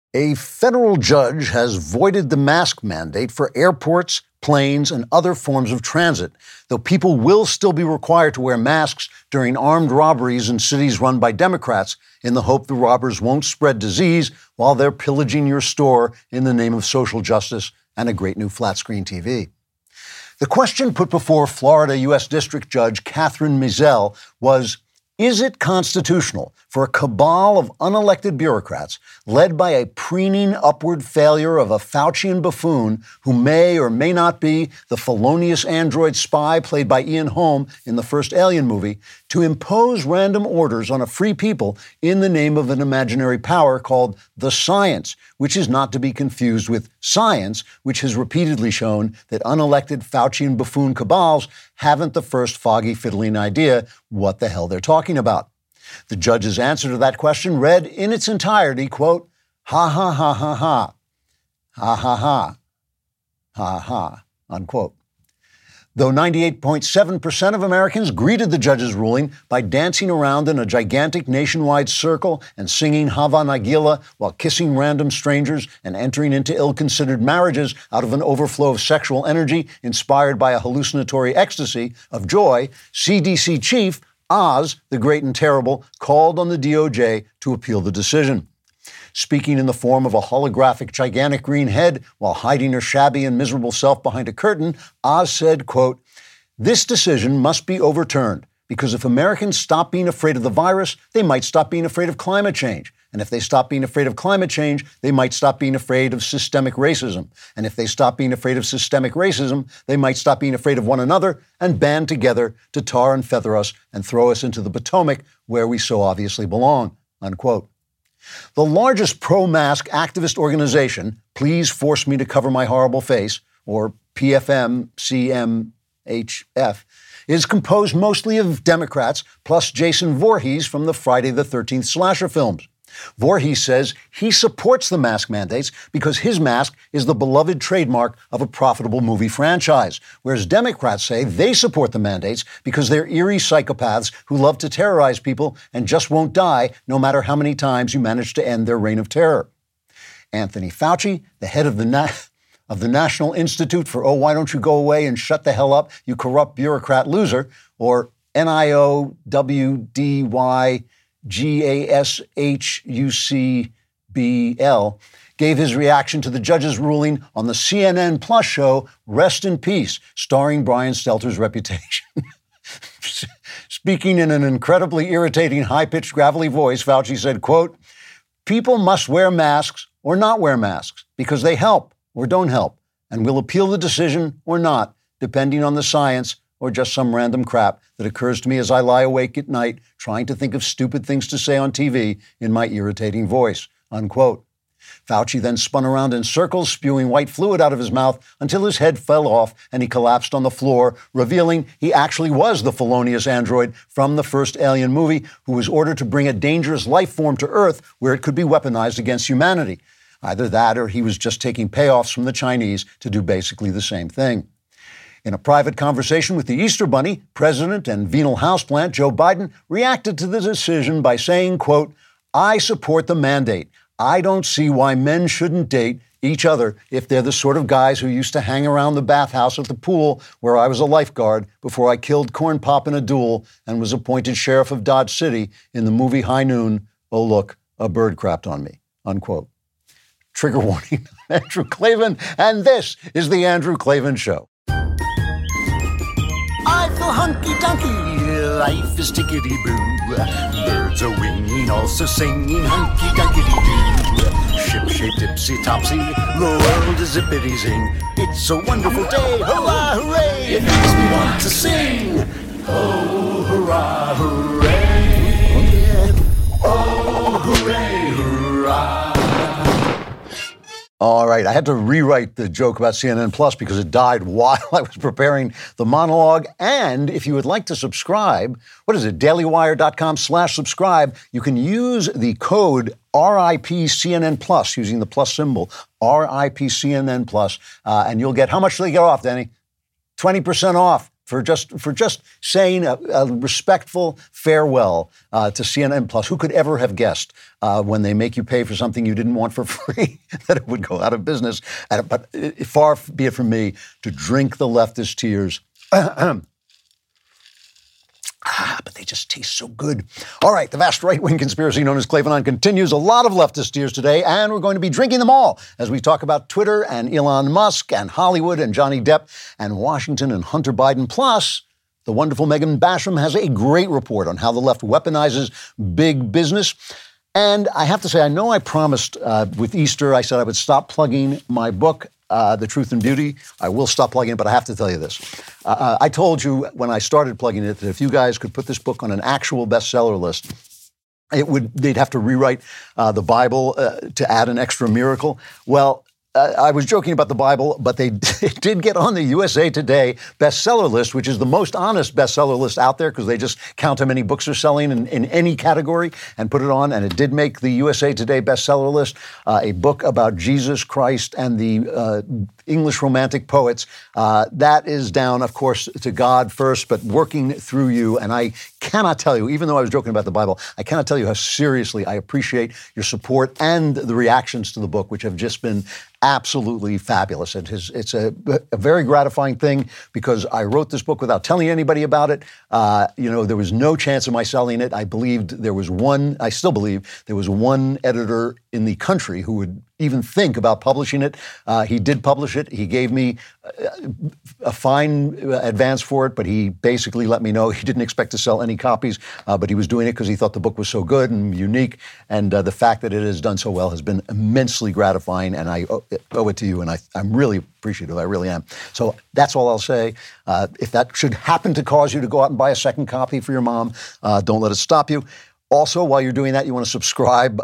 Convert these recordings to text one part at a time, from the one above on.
A federal judge has voided the mask mandate for airports, planes, and other forms of transit, though people will still be required to wear masks during armed robberies in cities run by Democrats in the hope the robbers won't spread disease while they're pillaging your store in the name of social justice and a great new flat-screen TV. The question put before Florida U.S. District Judge Catherine Mizelle was, is it constitutional for a cabal of unelected bureaucrats led by a preening upward failure of a Faucian buffoon who may or may not be the felonious android spy played by Ian Holm in the first Alien movie to impose random orders on a free people in the name of an imaginary power called the science, which is not to be confused with science, which has repeatedly shown that unelected Faucian buffoon cabals haven't the first foggy, fiddling idea what the hell they're talking about. The judge's answer to that question read in its entirety, quote, ha ha ha ha ha, ha ha ha, ha ha, unquote. Though 98.7% of Americans greeted the judge's ruling by dancing around in a gigantic nationwide circle and singing Hava Nagila while kissing random strangers and entering into ill-considered marriages out of an overflow of sexual energy inspired by a hallucinatory ecstasy of joy, CDC chief Oz, the Great and Terrible, called on the DOJ to appeal the decision. Speaking in the form of a holographic gigantic green head while hiding her shabby and miserable self behind a curtain, Oz said, quote, this decision must be overturned because if Americans stop being afraid of the virus, they might stop being afraid of climate change. And if they stop being afraid of climate change, they might stop being afraid of systemic racism. And if they stop being afraid of systemic racism, they might stop being afraid of one another and band together to tar and feather us and throw us into the Potomac where we so obviously belong, unquote. The largest pro-mask activist organization, Please Force Me to Cover My Horrible Face, or PFM-CMHF, is composed mostly of Democrats plus Jason Voorhees from the Friday the 13th slasher films. Voorhees says he supports the mask mandates because his mask is the beloved trademark of a profitable movie franchise, whereas Democrats say they support the mandates because they're eerie psychopaths who love to terrorize people and just won't die no matter how many times you manage to end their reign of terror. Anthony Fauci, the head of the National Institute for Oh, Why Don't You Go Away and Shut the Hell Up, You Corrupt Bureaucrat Loser, or NIOWDYGASHUCBL, gave his reaction to the judge's ruling on the CNN Plus show Rest in Peace, starring Brian Stelter's Reputation. Speaking in an incredibly irritating, high-pitched, gravelly voice, Fauci said, quote, people must wear masks or not wear masks because they help or don't help, and we'll appeal the decision or not, depending on the science or just some random crap that occurs to me as I lie awake at night trying to think of stupid things to say on TV in my irritating voice, unquote. Fauci then spun around in circles, spewing white fluid out of his mouth until his head fell off and he collapsed on the floor, revealing he actually was the felonious android from the first Alien movie who was ordered to bring a dangerous life form to Earth where it could be weaponized against humanity. Either that or he was just taking payoffs from the Chinese to do basically the same thing. In a private conversation with the Easter Bunny, President and venal houseplant Joe Biden reacted to the decision by saying, quote, I support the mandate. I don't see why men shouldn't date each other if they're the sort of guys who used to hang around the bathhouse at the pool where I was a lifeguard before I killed Corn Pop in a duel and was appointed sheriff of Dodge City in the movie High Noon. Oh, look, a bird crapped on me, unquote. Trigger warning, Andrew Klavan, and this is The Andrew Klavan Show. I feel hunky-dunky, life is tickety-boo. Birds are winging, also singing hunky-dunky-doo. Ship-shape, tipsy-topsy, the world is zippity-zing. It's a wonderful day, hurrah, hooray! It makes me want to sing. Oh, hurrah, hooray! Oh, hooray, hurrah! All right, I had to rewrite the joke about CNN Plus because it died while I was preparing the monologue. And if you would like to subscribe, what is it, dailywire.com/subscribe, you can use the code RIPCNN Plus, using the plus symbol, RIPCNN Plus, and you'll get, how much do they get off, Danny? 20% off. for just saying a respectful farewell to CNN Plus. Who could ever have guessed when they make you pay for something you didn't want for free that it would go out of business? But far be it from me to drink the leftist tears. But they just taste so good. All right, the vast right-wing conspiracy known as Clavanon continues. A lot of leftist tears today, and we're going to be drinking them all as we talk about Twitter and Elon Musk and Hollywood and Johnny Depp and Washington and Hunter Biden. Plus, the wonderful Megan Basham has a great report on how the left weaponizes big business. And I have to say, I know I promised with Easter, I said I would stop plugging my book, The Truth and Beauty. I will stop plugging it, but I have to tell you this. I told you when I started plugging it that if you guys could put this book on an actual bestseller list, they'd have to rewrite the Bible to add an extra miracle. Well, I was joking about the Bible, but it did get on the USA Today bestseller list, which is the most honest bestseller list out there because they just count how many books are selling in any category and put it on. And it did make the USA Today bestseller list, a book about Jesus Christ and the English Romantic poets. That is down, of course, to God first, but working through you. And I cannot tell you, even though I was joking about the Bible, I cannot tell you how seriously I appreciate your support and the reactions to the book, which have just been absolutely fabulous. It's a very gratifying thing because I wrote this book without telling anybody about it. There was no chance of my selling it. I still believe there was one editor in the country who would even think about publishing it. He did publish it. He gave me a fine advance for it, but he basically let me know he didn't expect to sell any copies, but he was doing it because he thought the book was so good and unique. And the fact that it has done so well has been immensely gratifying, and I owe it to you, and I'm really appreciative. I really am. So that's all I'll say. If that should happen to cause you to go out and buy a second copy for your mom, don't let it stop you. Also, while you're doing that, you want to subscribe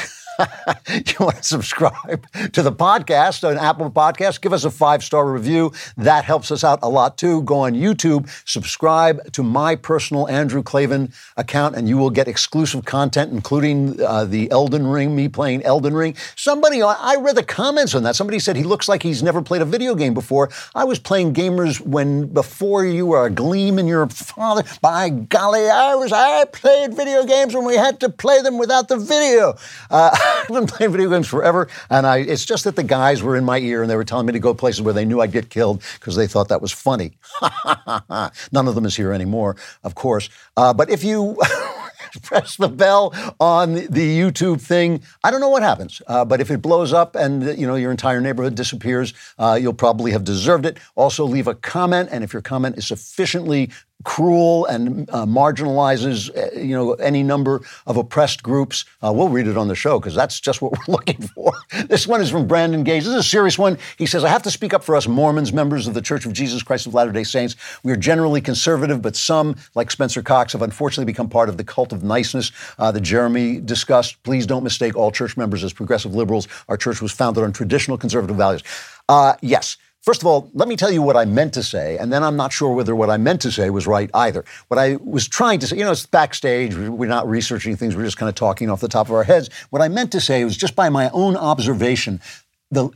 you want to subscribe to the podcast, an Apple Podcast. Give us a 5-star review. That helps us out a lot, too. Go on YouTube, subscribe to my personal Andrew Klavan account, and you will get exclusive content, including the Elden Ring, me playing Elden Ring. I read the comments on that. Somebody said he looks like he's never played a video game before. I was playing gamers before you were a gleam in your father. By golly, I played video games when we had to play them without the video. I've been playing video games forever, and it's just that the guys were in my ear and they were telling me to go places where they knew I'd get killed because they thought that was funny. None of them is here anymore, of course. But if you press the bell on the YouTube thing, I don't know what happens. But if it blows up and your entire neighborhood disappears, you'll probably have deserved it. Also, leave a comment, and if your comment is sufficiently cruel and marginalizes, any number of oppressed groups, we'll read it on the show because that's just what we're looking for. This one is from Brandon Gage. This is a serious one. He says, I have to speak up for us Mormons, members of the Church of Jesus Christ of Latter-day Saints. We are generally conservative, but some, like Spencer Cox, have unfortunately become part of the cult of niceness that Jeremy discussed. Please don't mistake all church members as progressive liberals. Our church was founded on traditional conservative values. Yes. First of all, let me tell you what I meant to say, and then I'm not sure whether what I meant to say was right either. What I was trying to say, it's backstage, we're not researching things, we're just kind of talking off the top of our heads. What I meant to say was just by my own observation, the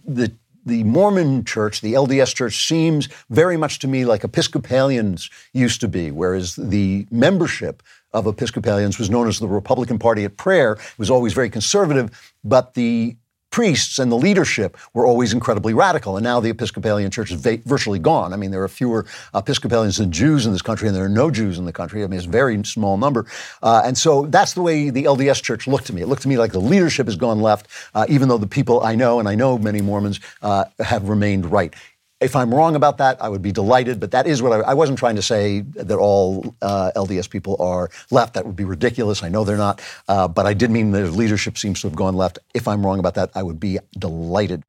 Mormon church, the LDS church, seems very much to me like Episcopalians used to be, whereas the membership of Episcopalians was known as the Republican Party at prayer. It was always very conservative, but the priests and the leadership were always incredibly radical. And now the Episcopalian Church is virtually gone. I mean, there are fewer Episcopalians than Jews in this country, and there are no Jews in the country. I mean, it's a very small number. And so that's the way the LDS Church looked to me. It looked to me like the leadership has gone left, even though the people I know, and I know many Mormons, have remained right. If I'm wrong about that, I would be delighted, but that is what I wasn't trying to say that all LDS people are left. That would be ridiculous. I know they're not, but I did mean their leadership seems to have gone left. If I'm wrong about that, I would be delighted.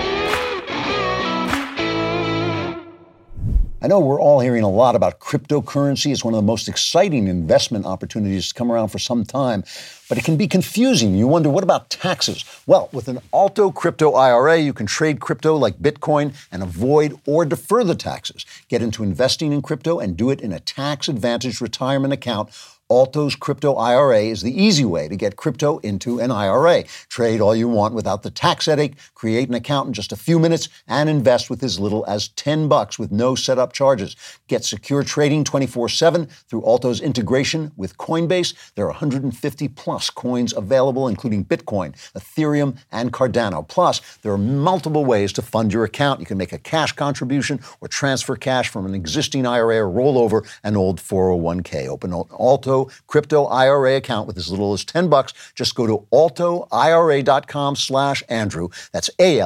I know we're all hearing a lot about cryptocurrency. It's one of the most exciting investment opportunities to come around for some time, but it can be confusing. You wonder, what about taxes? Well, with an Alto Crypto IRA, you can trade crypto like Bitcoin and avoid or defer the taxes. Get into investing in crypto and do it in a tax-advantaged retirement account, Alto's Crypto IRA is the easy way to get crypto into an IRA. Trade all you want without the tax headache, create an account in just a few minutes, and invest with as little as $10 with no setup charges. Get secure trading 24/7 through Alto's integration with Coinbase. There are 150 plus coins available, including Bitcoin, Ethereum, and Cardano. Plus, there are multiple ways to fund your account. You can make a cash contribution or transfer cash from an existing IRA or roll over an old 401k. Open an Alto Crypto IRA account with as little as $10. Just go to altoira.com/Andrew. That's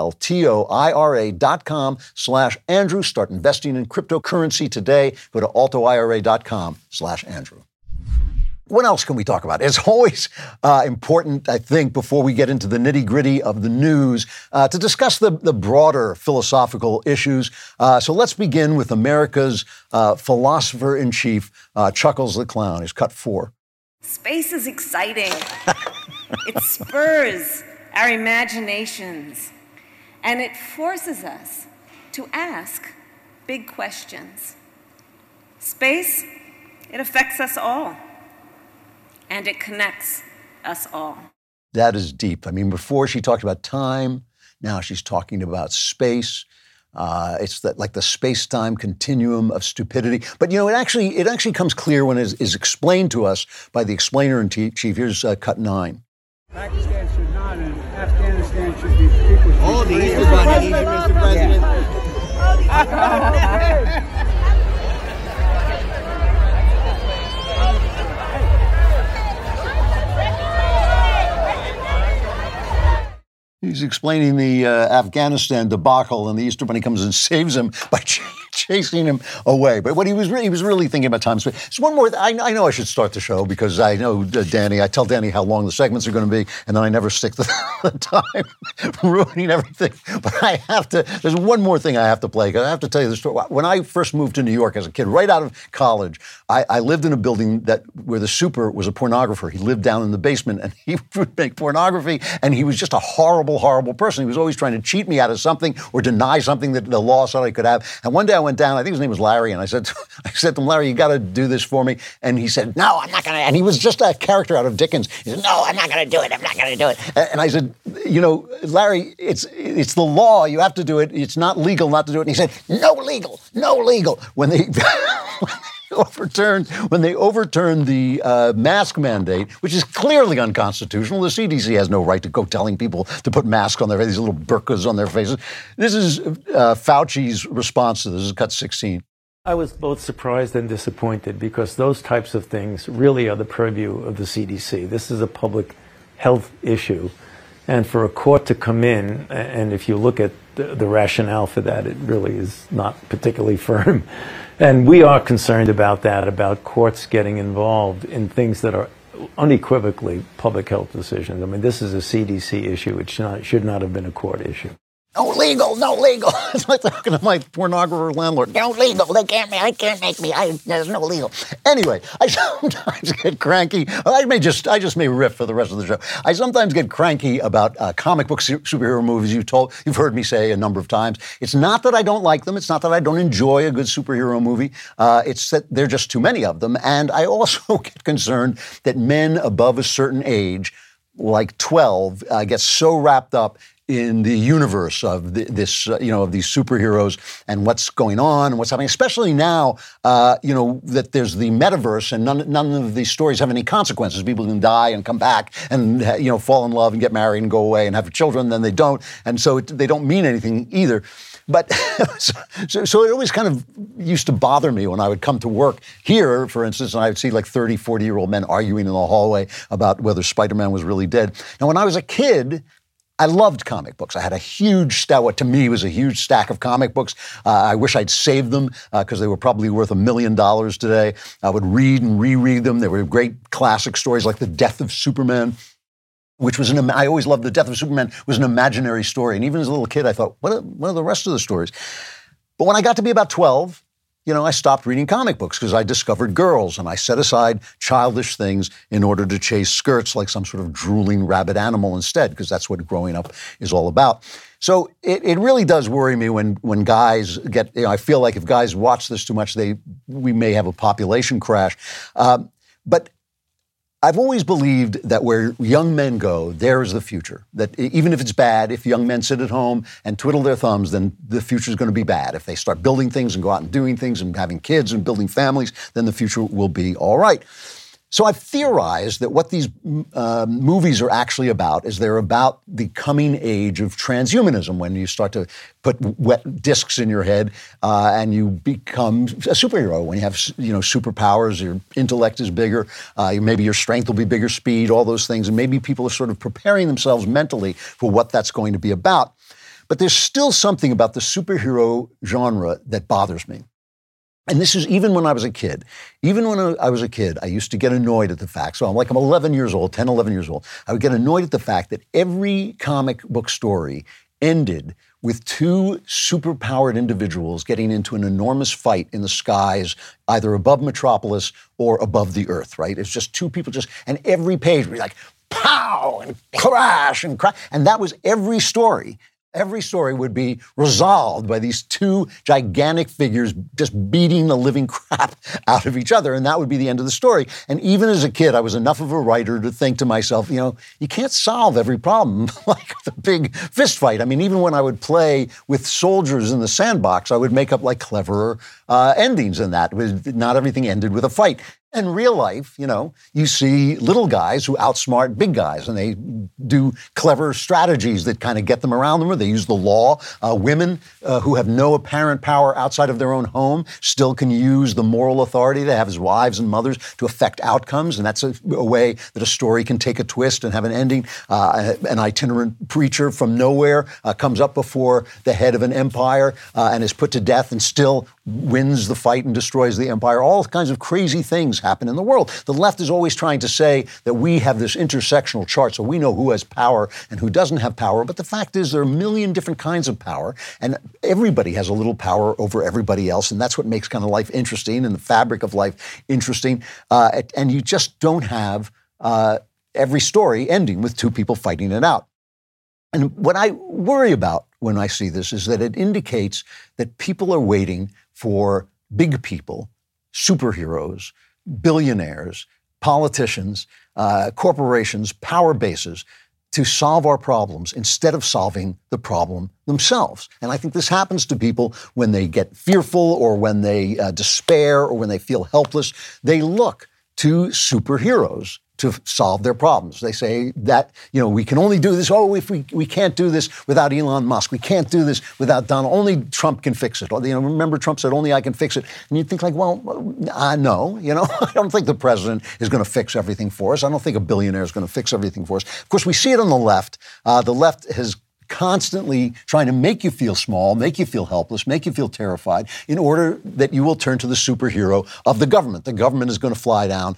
ALTOIRA.com/Andrew. Start investing in cryptocurrency today. Go to altoira.com/Andrew. What else can we talk about? It's always important, I think, before we get into the nitty-gritty of the news, to discuss the broader philosophical issues. So let's begin with America's philosopher-in-chief, Chuckles the Clown. He's cut 4. Space is exciting. It spurs our imaginations, and it forces us to ask big questions. Space, it affects us all. And it connects us all. That is deep. I mean, before she talked about time, now she's talking about space. It's like the space-time continuum of stupidity. But, you know, it actually comes clear when it is explained to us by the explainer-in-chief. Here's cut 9. Pakistan should not, and Afghanistan should be people. All the Easter Bunny, Mr. President. He's explaining the Afghanistan debacle, and the Easter Bunny comes and saves him by chasing him away. But what he was really thinking about time. So one more. I know I should start the show because I know Danny. I tell Danny how long the segments are going to be, and then I never stick to the time, ruining everything. But I have to. There's one more thing I have to play because I have to tell you the story. When I first moved to New York as a kid, right out of college, I lived in a building where the super was a pornographer. He lived down in the basement, and he would make pornography, and he was just a horrible person. He was always trying to cheat me out of something or deny something that the law said I could have. And one day I went down, I think his name was Larry, and I said to him, Larry, you got to do this for me. And he said, no, I'm not going to. And he was just a character out of Dickens. He said, no, I'm not going to do it. I'm not going to do it. And I said, you know, Larry, it's the law. You have to do it. It's not legal not to do it. And he said, no legal. When they overturned the mask mandate, which is clearly unconstitutional. The CDC has no right to go telling people to put masks on their face, these little burqas on their faces. This is Fauci's response to this. This is cut 16. I was both surprised and disappointed because those types of things really are the purview of the CDC. This is a public health issue. And for a court to come in, and if you look at the rationale for that, it really is not particularly firm. And we are concerned about that, about courts getting involved in things that are unequivocally public health decisions. I mean, this is a CDC issue. It should not have been a court issue. No legal. It's like talking to my pornographer landlord. No legal. They can't make me. There's no legal. Anyway, I sometimes get cranky. I just may riff for the rest of the show. I sometimes get cranky about comic book superhero movies. You've heard me say a number of times. It's not that I don't like them. It's not that I don't enjoy a good superhero movie. It's that there are just too many of them. And I also get concerned that men above a certain age, like 12, get so wrapped up in the universe of of these superheroes and what's going on and what's happening, especially now, that there's the metaverse and none of these stories have any consequences. People can die and come back and, fall in love and get married and go away and have children, then they don't. And so they don't mean anything either. But so it always kind of used to bother me when I would come to work here, for instance, and I would see like 30, 40-year-old men arguing in the hallway about whether Spider-Man was really dead. Now, when I was a kid, I loved comic books. I had a huge stack, what to me was a huge stack of comic books. I wish I'd saved them because they were probably worth $1 million today. I would read and reread them. There were great classic stories like The Death of Superman, which was I always loved The Death of Superman, was an imaginary story. And even as a little kid, I thought, what are the rest of the stories? But when I got to be about 12, I stopped reading comic books because I discovered girls, and I set aside childish things in order to chase skirts like some sort of drooling rabbit animal instead, because that's what growing up is all about. So it really does worry me when guys get, I feel like if guys watch this too much, we may have a population crash. But I've always believed that where young men go, there is the future. That even if it's bad, if young men sit at home and twiddle their thumbs, then the future is going to be bad. If they start building things and go out and doing things and having kids and building families, then the future will be all right. So I've theorized that what these movies are actually about is they're about the coming age of transhumanism, when you start to put wet discs in your head and you become a superhero. When you have, superpowers, your intellect is bigger, maybe your strength will be bigger, speed, all those things, and maybe people are sort of preparing themselves mentally for what that's going to be about. But there's still something about the superhero genre that bothers me. And this is even when I was a kid. Even when I was a kid, I used to get annoyed at the fact. So I'm 11 years old, 10, 11 years old. I would get annoyed at the fact that every comic book story ended with two superpowered individuals getting into an enormous fight in the skies, either above Metropolis or above the Earth, right? It's just two people and every page would be like, pow, and crash, and crash. And that was every story. Every story would be resolved by these two gigantic figures just beating the living crap out of each other, and that would be the end of the story. And even as a kid, I was enough of a writer to think to myself, you can't solve every problem like the big fist fight. I mean, even when I would play with soldiers in the sandbox, I would make up cleverer endings than that. Not everything ended with a fight. In real life, you see little guys who outsmart big guys, and they do clever strategies that kind of get them around them, or they use the law. Women who have no apparent power outside of their own home still can use the moral authority they have as wives and mothers to affect outcomes, and that's a way that a story can take a twist and have an ending. An itinerant preacher from nowhere comes up before the head of an empire and is put to death and still wins the fight and destroys the empire. All kinds of crazy things happen in the world. The left is always trying to say that we have this intersectional chart, so we know who has power and who doesn't have power. But the fact is there are a million different kinds of power, and everybody has a little power over everybody else, and that's what makes kind of life interesting and the fabric of life interesting. And you just don't have every story ending with two people fighting it out. And what I worry about when I see this is that it indicates that people are waiting for big people, superheroes, billionaires, politicians, corporations, power bases to solve our problems instead of solving the problem themselves. And I think this happens to people when they get fearful or when they despair or when they feel helpless. They look to superheroes to solve their problems. They say that, we can only do this. Oh, if we can't do this without Elon Musk. We can't do this without Donald. Only Trump can fix it. Or, remember Trump said, only I can fix it. And you think no, I don't think the president is going to fix everything for us. I don't think a billionaire is going to fix everything for us. Of course, we see it on the left. The left has constantly trying to make you feel small, make you feel helpless, make you feel terrified in order that you will turn to the superhero of the government. The government is going to fly down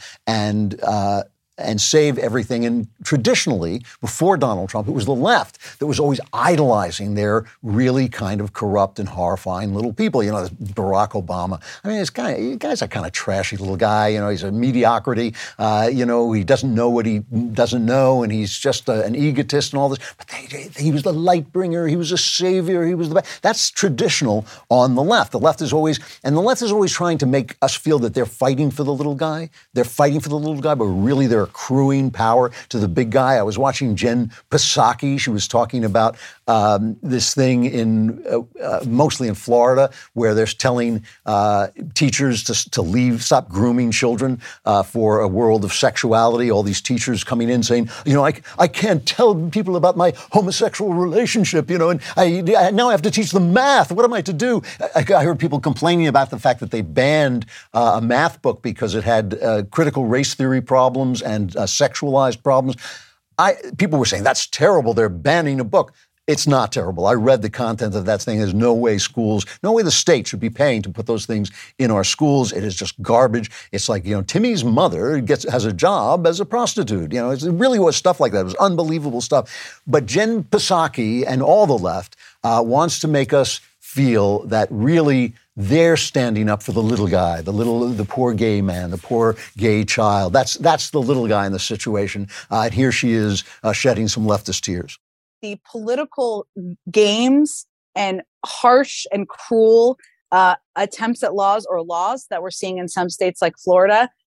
and save everything. And traditionally, before Donald Trump, it was the left that was always idolizing their really kind of corrupt and horrifying little people. Barack Obama. I mean, this guy's a kind of trashy little guy. He's a mediocrity. He doesn't know what he doesn't know, and he's just an egotist and all this. But he was the light bringer. He was a savior. He was the best. That's traditional on the left. The left is always trying to make us feel that they're fighting for the little guy. They're fighting for the little guy, but really they're accruing power to the big guy. I was watching Jen Psaki. She was talking about this thing mostly in Florida, where they're telling teachers to stop grooming children for a world of sexuality. All these teachers coming in saying, I can't tell people about my homosexual relationship, and I now have to teach them math. What am I to do? I heard people complaining about the fact that they banned a math book because it had critical race theory problems and sexualized problems. People were saying, that's terrible. They're banning a book. It's not terrible. I read the content of that thing. There's no way the state should be paying to put those things in our schools. It is just garbage. It's like, Timmy's mother has a job as a prostitute. It really was stuff like that. It was unbelievable stuff. But Jen Psaki and all the left wants to make us feel that really they're standing up for the little guy, the poor gay man, the poor gay child. That's the little guy in the situation. And here she is shedding some leftist tears. The political games and harsh and cruel attempts at laws that we're seeing in some states like Florida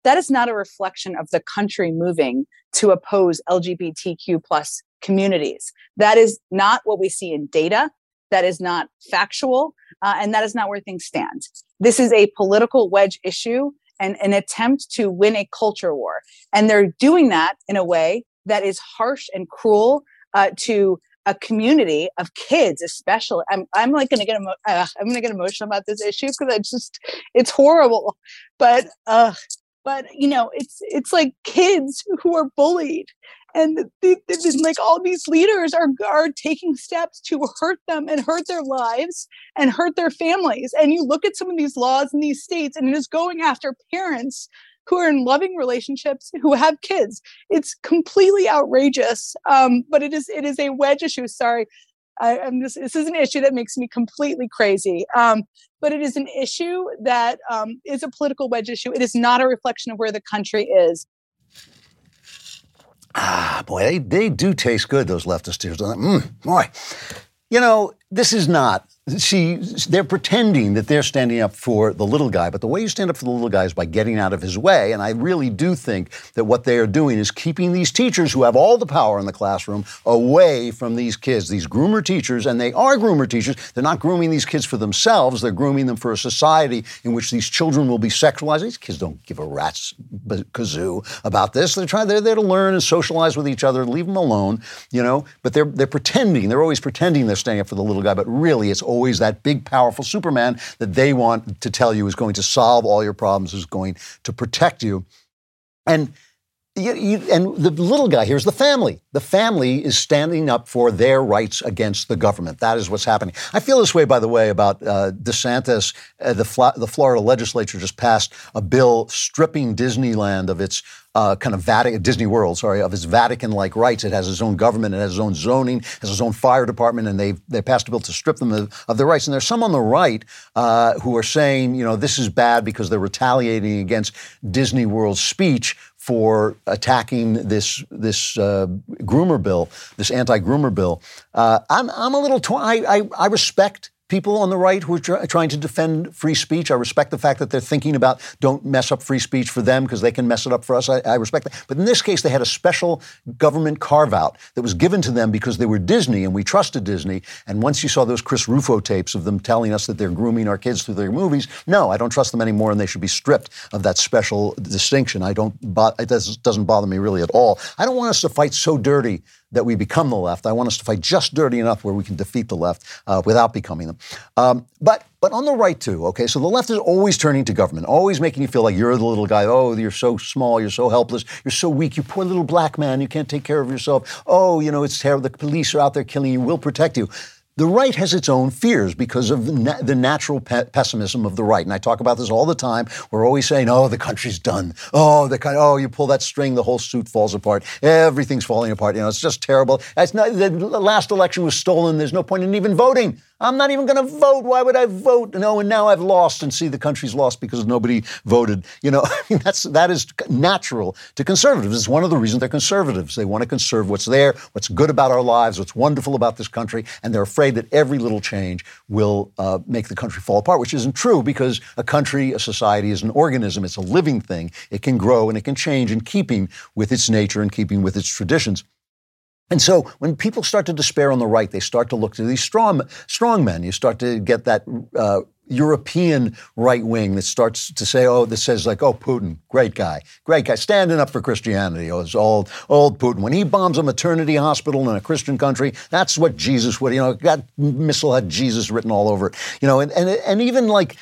that is not a reflection of the country moving to oppose LGBTQ plus communities. That is not what we see in data. That is not factual. And that is not where things stand. This is a political wedge issue and an attempt to win a culture war. And they're doing that in a way that is harsh and cruel to a community of kids, especially. I'm like going to get emotional about this issue because it's horrible. But you know, it's like kids who are bullied, and like all these leaders are taking steps to hurt them and hurt their lives and hurt their families. And you look at some of these laws in these states, and it is going after parents who are in loving relationships, who have kids. It's completely outrageous. But it is a wedge issue. Sorry. This is an issue that makes me completely crazy. But it is an issue that is a political wedge issue. It is not a reflection of where the country is. Boy, they do taste good, those leftist tears, don't they? Boy. You know, this is not. They're pretending that they're standing up for the little guy, but the way you stand up for the little guy is by getting out of his way. And I really do think that what they are doing is keeping these teachers who have all the power in the classroom away from these kids, these groomer teachers, and they are groomer teachers. They're not grooming these kids for themselves. They're grooming them for a society in which these children will be sexualized. These kids don't give a rat's kazoo about this. They're there to learn and socialize with each other. Leave them alone, you know. But they're pretending. They're always pretending they're standing up for the little guy, but really it's always that big, powerful Superman that they want to tell you is going to solve all your problems, is going to protect you. And and the little guy here is the family. The family is standing up for their rights against the government. That is what's happening. I feel this way, by the way, about DeSantis. The Florida legislature just passed a bill stripping Disneyland of its kind of Vatican, Disney World, of its Vatican-like rights. It has its own government, it has its own zoning, it has its own fire department, and they passed a bill to strip them of their rights. And there's some on the right who are saying, you know, this is bad because they're retaliating against Disney World's speech for attacking this groomer bill, this anti-groomer bill. I'm a little torn. I respect people on the right who are trying to defend free speech. I respect the fact that they're thinking about don't mess up free speech for them because they can mess it up for us. I respect that. But in this case, they had a special government carve-out that was given to them because they were Disney and we trusted Disney. And once you saw those Chris Rufo tapes of them telling us that they're grooming our kids through their movies, no, I don't trust them anymore and they should be stripped of that special distinction. It doesn't bother me really at all. I don't want us to fight so dirty that we become the left. I want us to fight just dirty enough where we can defeat the left without becoming them. But on the right too, okay, so the left is always turning to government, always making you feel like you're the little guy. Oh, you're so small, you're so helpless, you're so weak, you poor little black man, you can't take care of yourself. Oh, you know, it's terrible, the police are out there killing you, we'll protect you. The right has its own fears because of the natural pessimism of the right. And I talk about this all the time. We're always saying, oh, the country's done. Oh, you pull that string, the whole suit falls apart. Everything's falling apart. You know, it's just terrible. The last election was stolen. There's no point in even voting. I'm not even going to vote. Why would I vote? No, and now I've lost, and see, the country's lost because nobody voted. You know, I mean, that is natural to conservatives. It's one of the reasons they're conservatives. They want to conserve what's there, what's good about our lives, what's wonderful about this country, and they're afraid that every little change will make the country fall apart, which isn't true because a country, a society is an organism. It's a living thing. It can grow and it can change in keeping with its nature and keeping with its traditions. And so when people start to despair on the right, they start to look to these strong men. You start to get that European right wing that starts to say, that says like, oh, Putin, great guy, standing up for Christianity. Oh, it's old Putin. When he bombs a maternity hospital in a Christian country, that's what Jesus would, that missile had Jesus written all over it. And even like,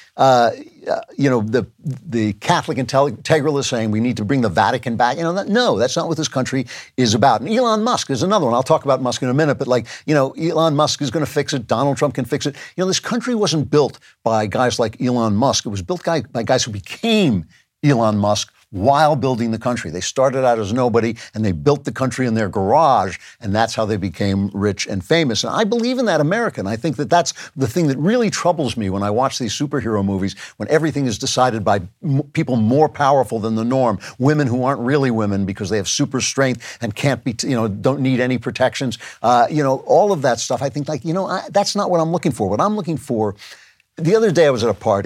the Catholic integralists saying we need to bring the Vatican back. No, that's not what this country is about. And Elon Musk is another one. I'll talk about Musk in a minute, but Elon Musk is going to fix it. Donald Trump can fix it. This country wasn't built by guys like Elon Musk. It was built by guys who became Elon Musk while building the country. They started out as nobody and they built the country in their garage, and that's how they became rich and famous. And I believe in that America. And I think that that's the thing that really troubles me when I watch these superhero movies, when everything is decided by people more powerful than the norm, women who aren't really women because they have super strength and can't be, don't need any protections. All of that stuff. I think that's not what I'm looking for. What I'm looking for, the other day I was at a party,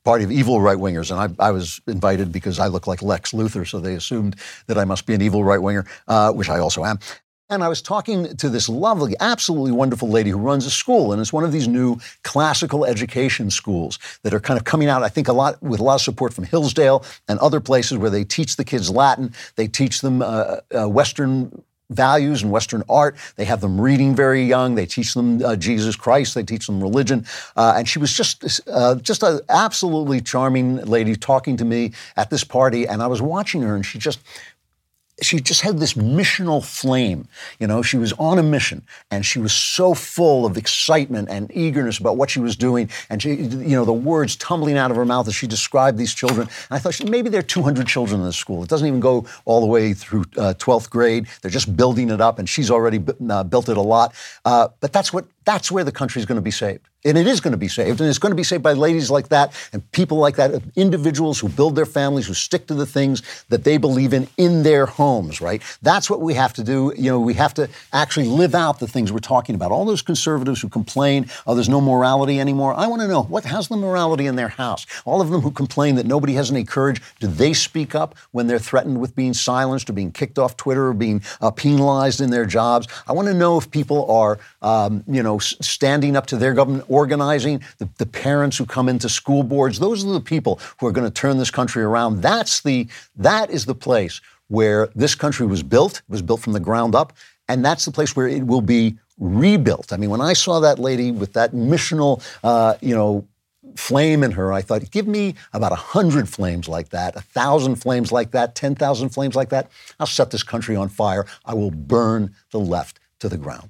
party of evil right-wingers, and I was invited because I look like Lex Luthor, so they assumed that I must be an evil right-winger, which I also am. And I was talking to this lovely, absolutely wonderful lady who runs a school, and it's one of these new classical education schools that are kind of coming out, I think, with a lot of support from Hillsdale and other places where they teach the kids Latin, they teach them Western values and Western art. They have them reading very young. They teach them Jesus Christ. They teach them religion. And she was just an absolutely charming lady talking to me at this party, and I was watching her, and she just had this missional flame. You know, she was on a mission, and she was so full of excitement and eagerness about what she was doing. And she, you know, the words tumbling out of her mouth as she described these children. And I thought, maybe there are 200 children in this school. It doesn't even go all the way through 12th grade. They're just building it up, and she's already built it a lot. But that's where the country is going to be saved. And it is going to be saved, and it's going to be saved by ladies like that and people like that, individuals who build their families, who stick to the things that they believe in their homes, right? That's what we have to do. You know, we have to actually live out the things we're talking about. All those conservatives who complain, oh, there's no morality anymore. I want to know, how's the morality in their house? All of them who complain that nobody has any courage, do they speak up when they're threatened with being silenced or being kicked off Twitter or being penalized in their jobs? I want to know if people are, standing up to their government, organizing, the parents who come into school boards. Those are the people who are going to turn this country around. That is the place where this country was built. It was built from the ground up. And that's the place where it will be rebuilt. I mean, when I saw that lady with that missional, flame in her, I thought, give me about 100 flames like that, 1,000 flames like that, 10,000 flames like that. I'll set this country on fire. I will burn the left to the ground.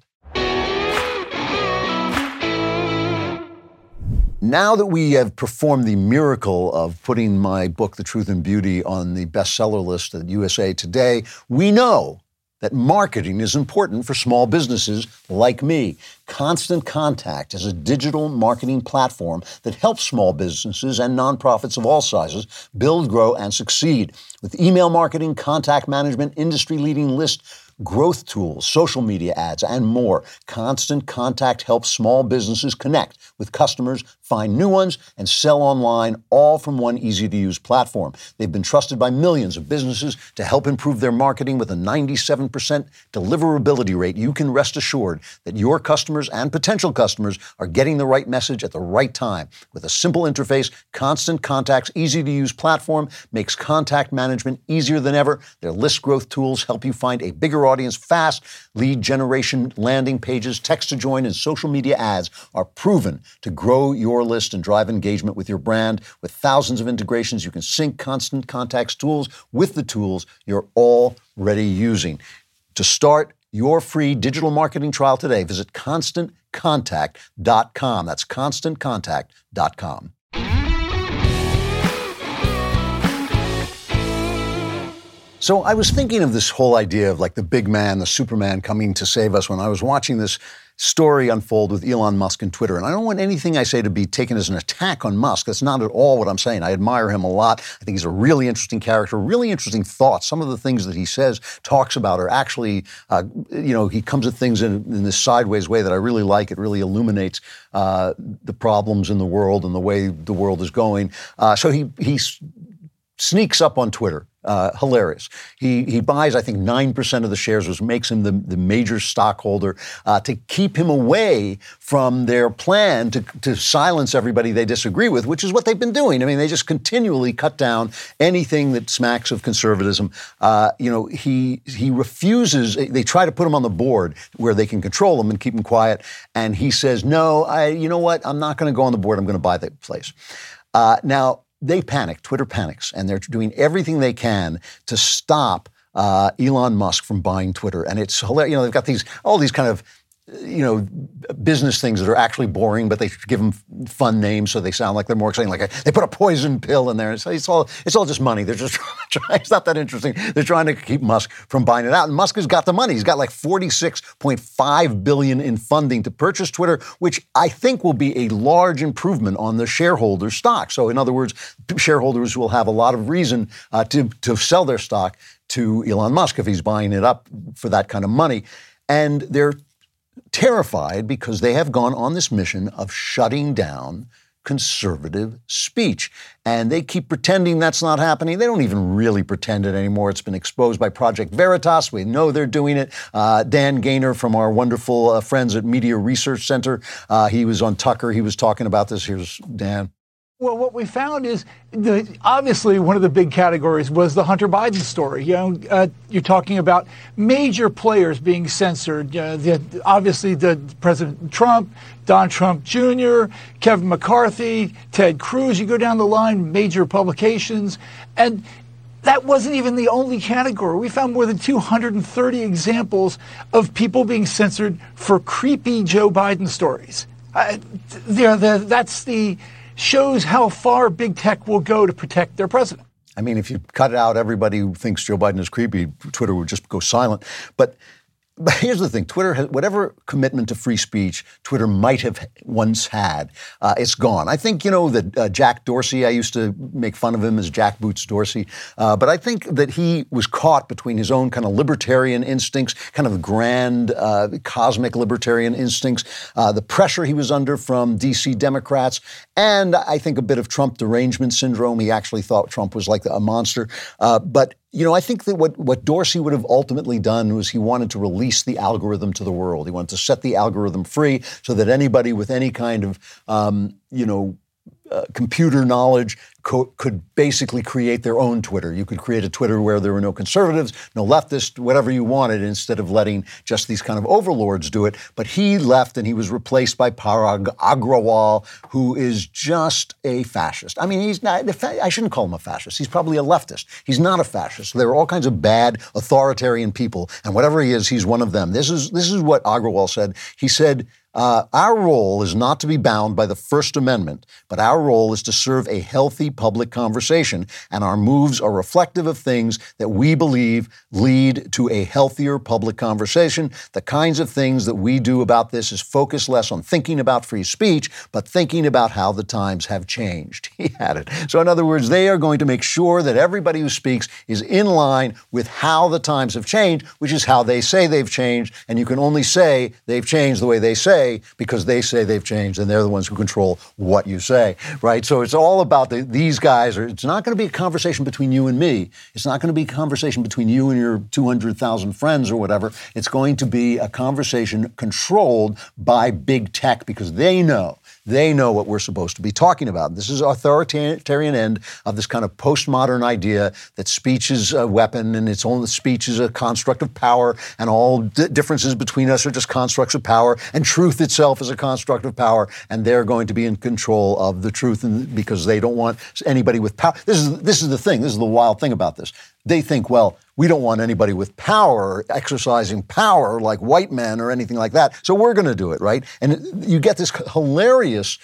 Now that we have performed the miracle of putting my book, The Truth and Beauty, on the bestseller list at USA Today, we know that marketing is important for small businesses like me. Constant Contact is a digital marketing platform that helps small businesses and nonprofits of all sizes build, grow, and succeed. With email marketing, contact management, industry-leading list growth tools, social media ads, and more, Constant Contact helps small businesses connect with customers, find new ones, and sell online, all from one easy-to-use platform. They've been trusted by millions of businesses to help improve their marketing with a 97% deliverability rate. You can rest assured that your customers and potential customers are getting the right message at the right time. With a simple interface, Constant Contact's easy-to-use platform makes contact management easier than ever. Their list growth tools help you find a bigger audience fast. Lead generation, landing pages, text to join, and social media ads are proven to grow your list and drive engagement with your brand. With thousands of integrations, you can sync Constant Contact's tools with the tools you're already using. To start your free digital marketing trial today, visit ConstantContact.com. That's ConstantContact.com. So I was thinking of this whole idea of like the big man, the Superman coming to save us when I was watching this story unfold with Elon Musk and Twitter. And I don't want anything I say to be taken as an attack on Musk. That's not at all what I'm saying. I admire him a lot. I think he's a really interesting character, really interesting thoughts. Some of the things that he says, talks about are actually, he comes at things in this sideways way that I really like. It really illuminates the problems in the world and the way the world is going. So he sneaks up on Twitter. Hilarious. He buys, I think, 9% of the shares, which makes him the major stockholder, to keep him away from their plan to silence everybody they disagree with, which is what they've been doing. I mean, they just continually cut down anything that smacks of conservatism. He refuses. They try to put him on the board where they can control him and keep him quiet. And he says, no, you know what? I'm not going to go on the board. I'm going to buy the place. Now, they panic, Twitter panics, and they're doing everything they can to stop Elon Musk from buying Twitter. And it's hilarious. They've got all these kind of, business things that are actually boring, but they give them fun names so they sound like they're more exciting. Like they put a poison pill in there. It's all just money. They're just trying. It's not that interesting. They're trying to keep Musk from buying it out. And Musk has got the money. He's got like $46.5 billion in funding to purchase Twitter, which I think will be a large improvement on the shareholder stock. So in other words, shareholders will have a lot of reason to sell their stock to Elon Musk if he's buying it up for that kind of money. And they're terrified because they have gone on this mission of shutting down conservative speech. And they keep pretending that's not happening. They don't even really pretend it anymore. It's been exposed by Project Veritas. We know they're doing it. Dan Gaynor from our wonderful friends at Media Research Center, he was on Tucker. He was talking about this. Here's Dan. Well, what we found is obviously one of the big categories was the Hunter Biden story. You're talking about major players being censored. Obviously, the President Trump, Don Trump Jr., Kevin McCarthy, Ted Cruz. You go down the line, major publications, and that wasn't even the only category. We found more than 230 examples of people being censored for creepy Joe Biden stories. Shows how far big tech will go to protect their president. I mean, if you cut out everybody who thinks Joe Biden is creepy, Twitter would just go silent. But here's the thing. Twitter has whatever commitment to free speech Twitter might have once had, it's gone. I think, that Jack Dorsey, I used to make fun of him as Jack Boots Dorsey, but I think that he was caught between his own kind of libertarian instincts, kind of grand cosmic libertarian instincts, the pressure he was under from D.C. Democrats, and I think a bit of Trump derangement syndrome. He actually thought Trump was like a monster. But I think that what Dorsey would have ultimately done was he wanted to release the algorithm to the world. He wanted to set the algorithm free so that anybody with any kind of, computer knowledge could basically create their own Twitter. You could create a Twitter where there were no conservatives, no leftists, whatever you wanted, instead of letting just these kind of overlords do it. But he left and he was replaced by Parag Agrawal, who is just a fascist. I mean, he's not, I shouldn't call him a fascist. He's probably a leftist. He's not a fascist. There are all kinds of bad authoritarian people, and whatever he is, he's one of them. This is what Agrawal said. He said, our role is not to be bound by the First Amendment, but our role is to serve a healthy public conversation, and our moves are reflective of things that we believe lead to a healthier public conversation. The kinds of things that we do about this is focus less on thinking about free speech, but thinking about how the times have changed. He had it. So in other words, they are going to make sure that everybody who speaks is in line with how the times have changed, which is how they say they've changed, and you can only say they've changed the way they say because they say they've changed, and they're the ones who control what you say, right? So it's all about these guys. It's not going to be a conversation between you and me. It's not going to be a conversation between you and your 200,000 friends or whatever. It's going to be a conversation controlled by big tech because they know what we're supposed to be talking about. This is authoritarian end of this kind of postmodern idea that speech is a weapon and its own speech is a construct of power, and all differences between us are just constructs of power, and truth itself is a construct of power, and they're going to be in control of the truth because they don't want anybody with power. This is the thing. This is the wild thing about this. They think, well, we don't want anybody with power exercising power like white men or anything like that, so we're going to do it, right? And you get this hilarious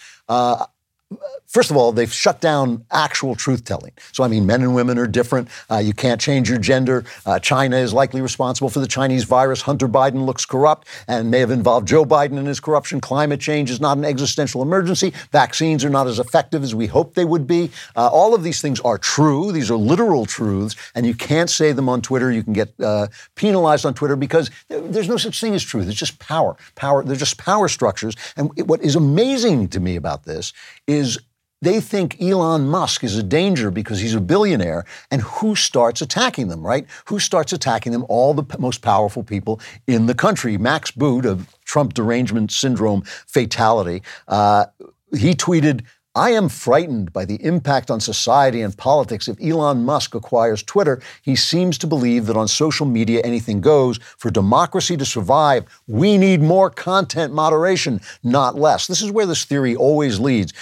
first of all, they've shut down actual truth-telling. So, I mean, men and women are different. You can't change your gender. China is likely responsible for the Chinese virus. Hunter Biden looks corrupt and may have involved Joe Biden in his corruption. Climate change is not an existential emergency. Vaccines are not as effective as we hoped they would be. All of these things are true. These are literal truths, and you can't say them on Twitter. You can get penalized on Twitter because there's no such thing as truth. It's just power. They're just power structures. And what is amazing to me about this is they think Elon Musk is a danger because he's a billionaire, and who starts attacking them, right? Who starts attacking them? All the most powerful people in the country. Max Boot of Trump derangement syndrome fatality, he tweeted, I am frightened by the impact on society and politics if Elon Musk acquires Twitter. He seems to believe that on social media anything goes. For democracy to survive, we need more content moderation, not less. This is where this theory always leads.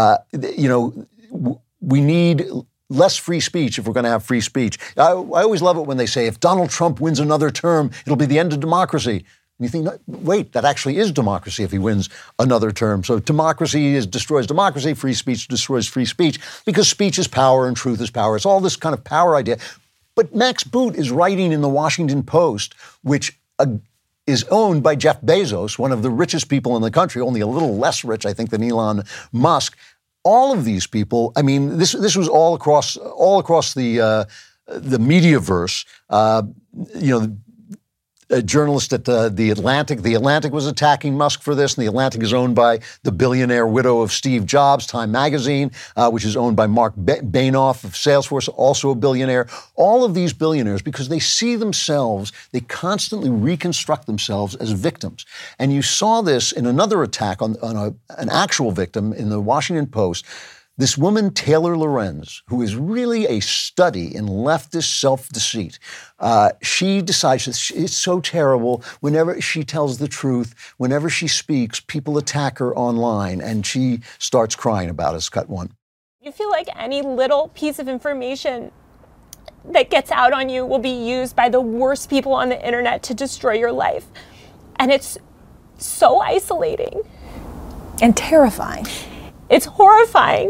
We need less free speech if we're going to have free speech. I always love it when they say, if Donald Trump wins another term, it'll be the end of democracy. And you think, wait, that actually is democracy if he wins another term. So democracy destroys democracy, free speech destroys free speech, because speech is power and truth is power. It's all this kind of power idea. But Max Boot is writing in the Washington Post, which is owned by Jeff Bezos, one of the richest people in the country, only a little less rich, I think, than Elon Musk. All of these people, I mean, this was all across the mediaverse. journalist at The Atlantic. The Atlantic was attacking Musk for this, and The Atlantic is owned by the billionaire widow of Steve Jobs. Time Magazine, which is owned by Mark Bainoff of Salesforce, also a billionaire. All of these billionaires, because they see themselves, they constantly reconstruct themselves as victims. And you saw this in another attack on an actual victim in the Washington Post. This woman, Taylor Lorenz, who is really a study in leftist self-deceit, she decides that it's so terrible. Whenever she tells the truth, whenever she speaks, people attack her online, and she starts crying about it. It's cut one. You feel like any little piece of information that gets out on you will be used by the worst people on the internet to destroy your life. And it's so isolating. And terrifying. It's horrifying.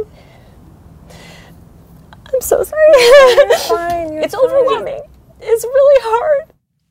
I'm so sorry. You're fine. It's overwhelming. It's really hard.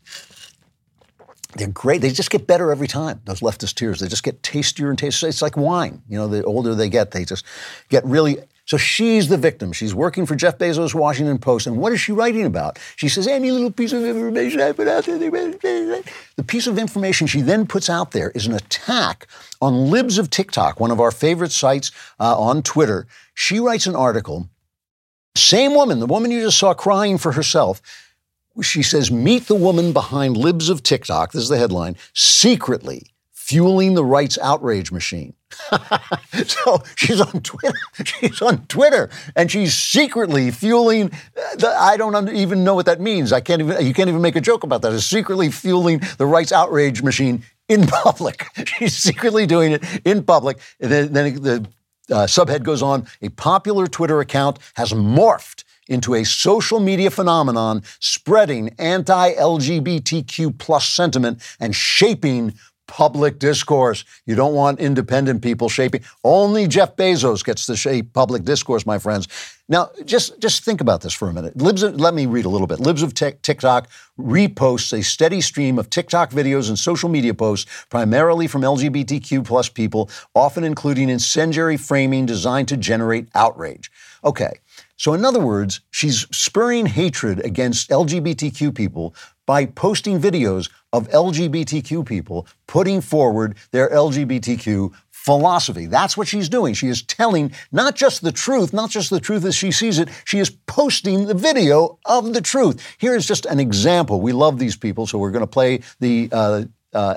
They're great. They just get better every time, those leftist tears. They just get tastier and tastier. It's like wine. You know, the older they get, they just get really... So she's the victim. She's working for Jeff Bezos' Washington Post. And what is she writing about? She says, any little piece of information I put out there. The piece of information she then puts out there is an attack on Libs of TikTok, one of our favorite sites on Twitter. She writes an article. Same woman, the woman you just saw crying for herself. She says, meet the woman behind Libs of TikTok. This is the headline. Secretly fueling the rights outrage machine. So she's on Twitter. She's on Twitter, and she's secretly fueling. I don't even know what that means. You can't even make a joke about that. It's secretly fueling the rights outrage machine in public. She's secretly doing it in public. And then the subhead goes on. A popular Twitter account has morphed into a social media phenomenon, spreading anti-LGBTQ plus sentiment and shaping public discourse. You don't want independent people shaping. Only Jeff Bezos gets to shape public discourse, my friends. Now, just think about this for a minute. Let me read a little bit. Libs of TikTok reposts a steady stream of TikTok videos and social media posts, primarily from LGBTQ plus people, often including incendiary framing designed to generate outrage. Okay. So in other words, she's spurring hatred against LGBTQ people by posting videos of LGBTQ people putting forward their LGBTQ philosophy. That's what she's doing. She is telling not just the truth as she sees it, she is posting the video of the truth. Here is just an example. We love these people, so we're going to play the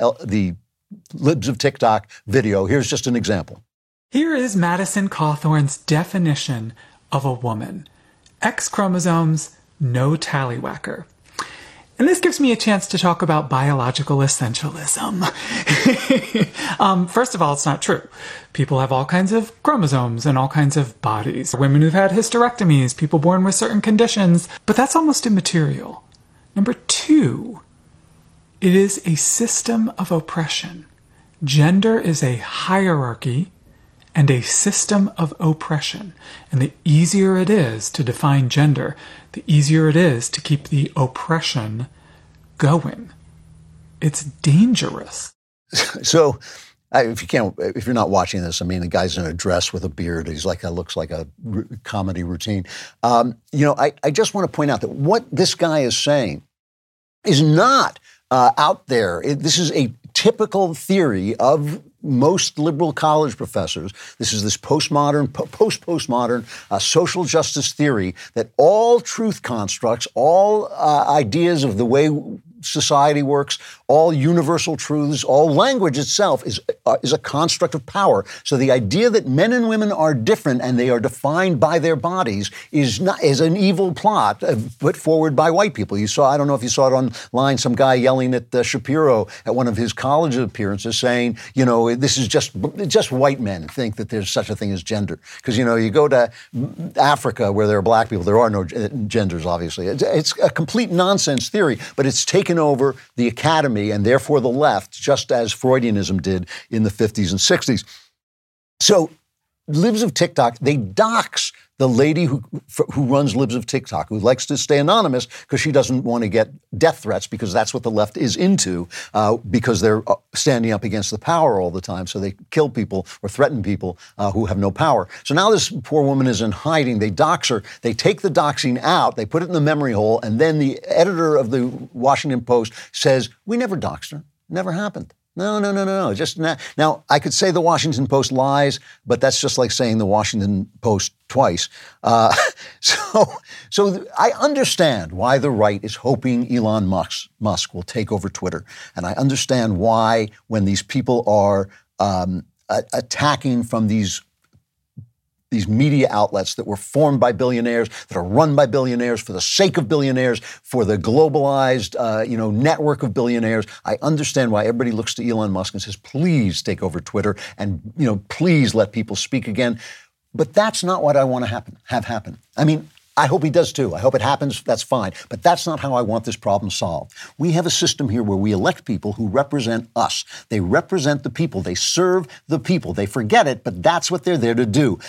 Libs of TikTok video. Here's just an example. Here is Madison Cawthorn's definition of a woman. X chromosomes, no tallywhacker. And this gives me a chance to talk about biological essentialism. First of all, it's not true. People have all kinds of chromosomes and all kinds of bodies. Women who've had hysterectomies, people born with certain conditions, but that's almost immaterial. Number two, it is a system of oppression. Gender is a hierarchy and a system of oppression. And the easier it is to define gender, the easier it is to keep the oppression going. It's dangerous. So, if you're not watching this, I mean, the guy's in a dress with a beard. He's looks like a comedy routine. I just want to point out that what this guy is saying is not out there. This is a typical theory of most liberal college professors. This is this postmodern social justice theory that all truth constructs, all ideas of the way society works, all universal truths, all language itself is a construct of power. So the idea that men and women are different and they are defined by their bodies is an evil plot put forward by white people. I don't know if you saw it online, some guy yelling at Shapiro at one of his college appearances saying, this is just white men think that there's such a thing as gender. Because, you go to Africa where there are black people, there are no genders, obviously. It's a complete nonsense theory, but it's taken over the academy and therefore the left, just as Freudianism did in the 50s and 60s. So Libs of TikTok, they dox the lady who runs Libs of TikTok, who likes to stay anonymous because she doesn't want to get death threats, because that's what the left is into, because they're standing up against the power all the time. So they kill people or threaten people who have no power. So now this poor woman is in hiding. They dox her. They take the doxing out. They put it in the memory hole. And then the editor of the Washington Post says, we never doxed her. Never happened. No. Just now, I could say the Washington Post lies, but that's just like saying the Washington Post twice. So I understand why the right is hoping Elon Musk will take over Twitter. And I understand why, when these people are attacking from these media outlets that were formed by billionaires, that are run by billionaires for the sake of billionaires, for the globalized, network of billionaires. I understand why everybody looks to Elon Musk and says, please take over Twitter and, please let people speak again. But that's not what I want to have happen. I mean, I hope he does too. I hope it happens. That's fine. But that's not how I want this problem solved. We have a system here where we elect people who represent us. They represent the people. They serve the people. They forget it, but that's what they're there to do.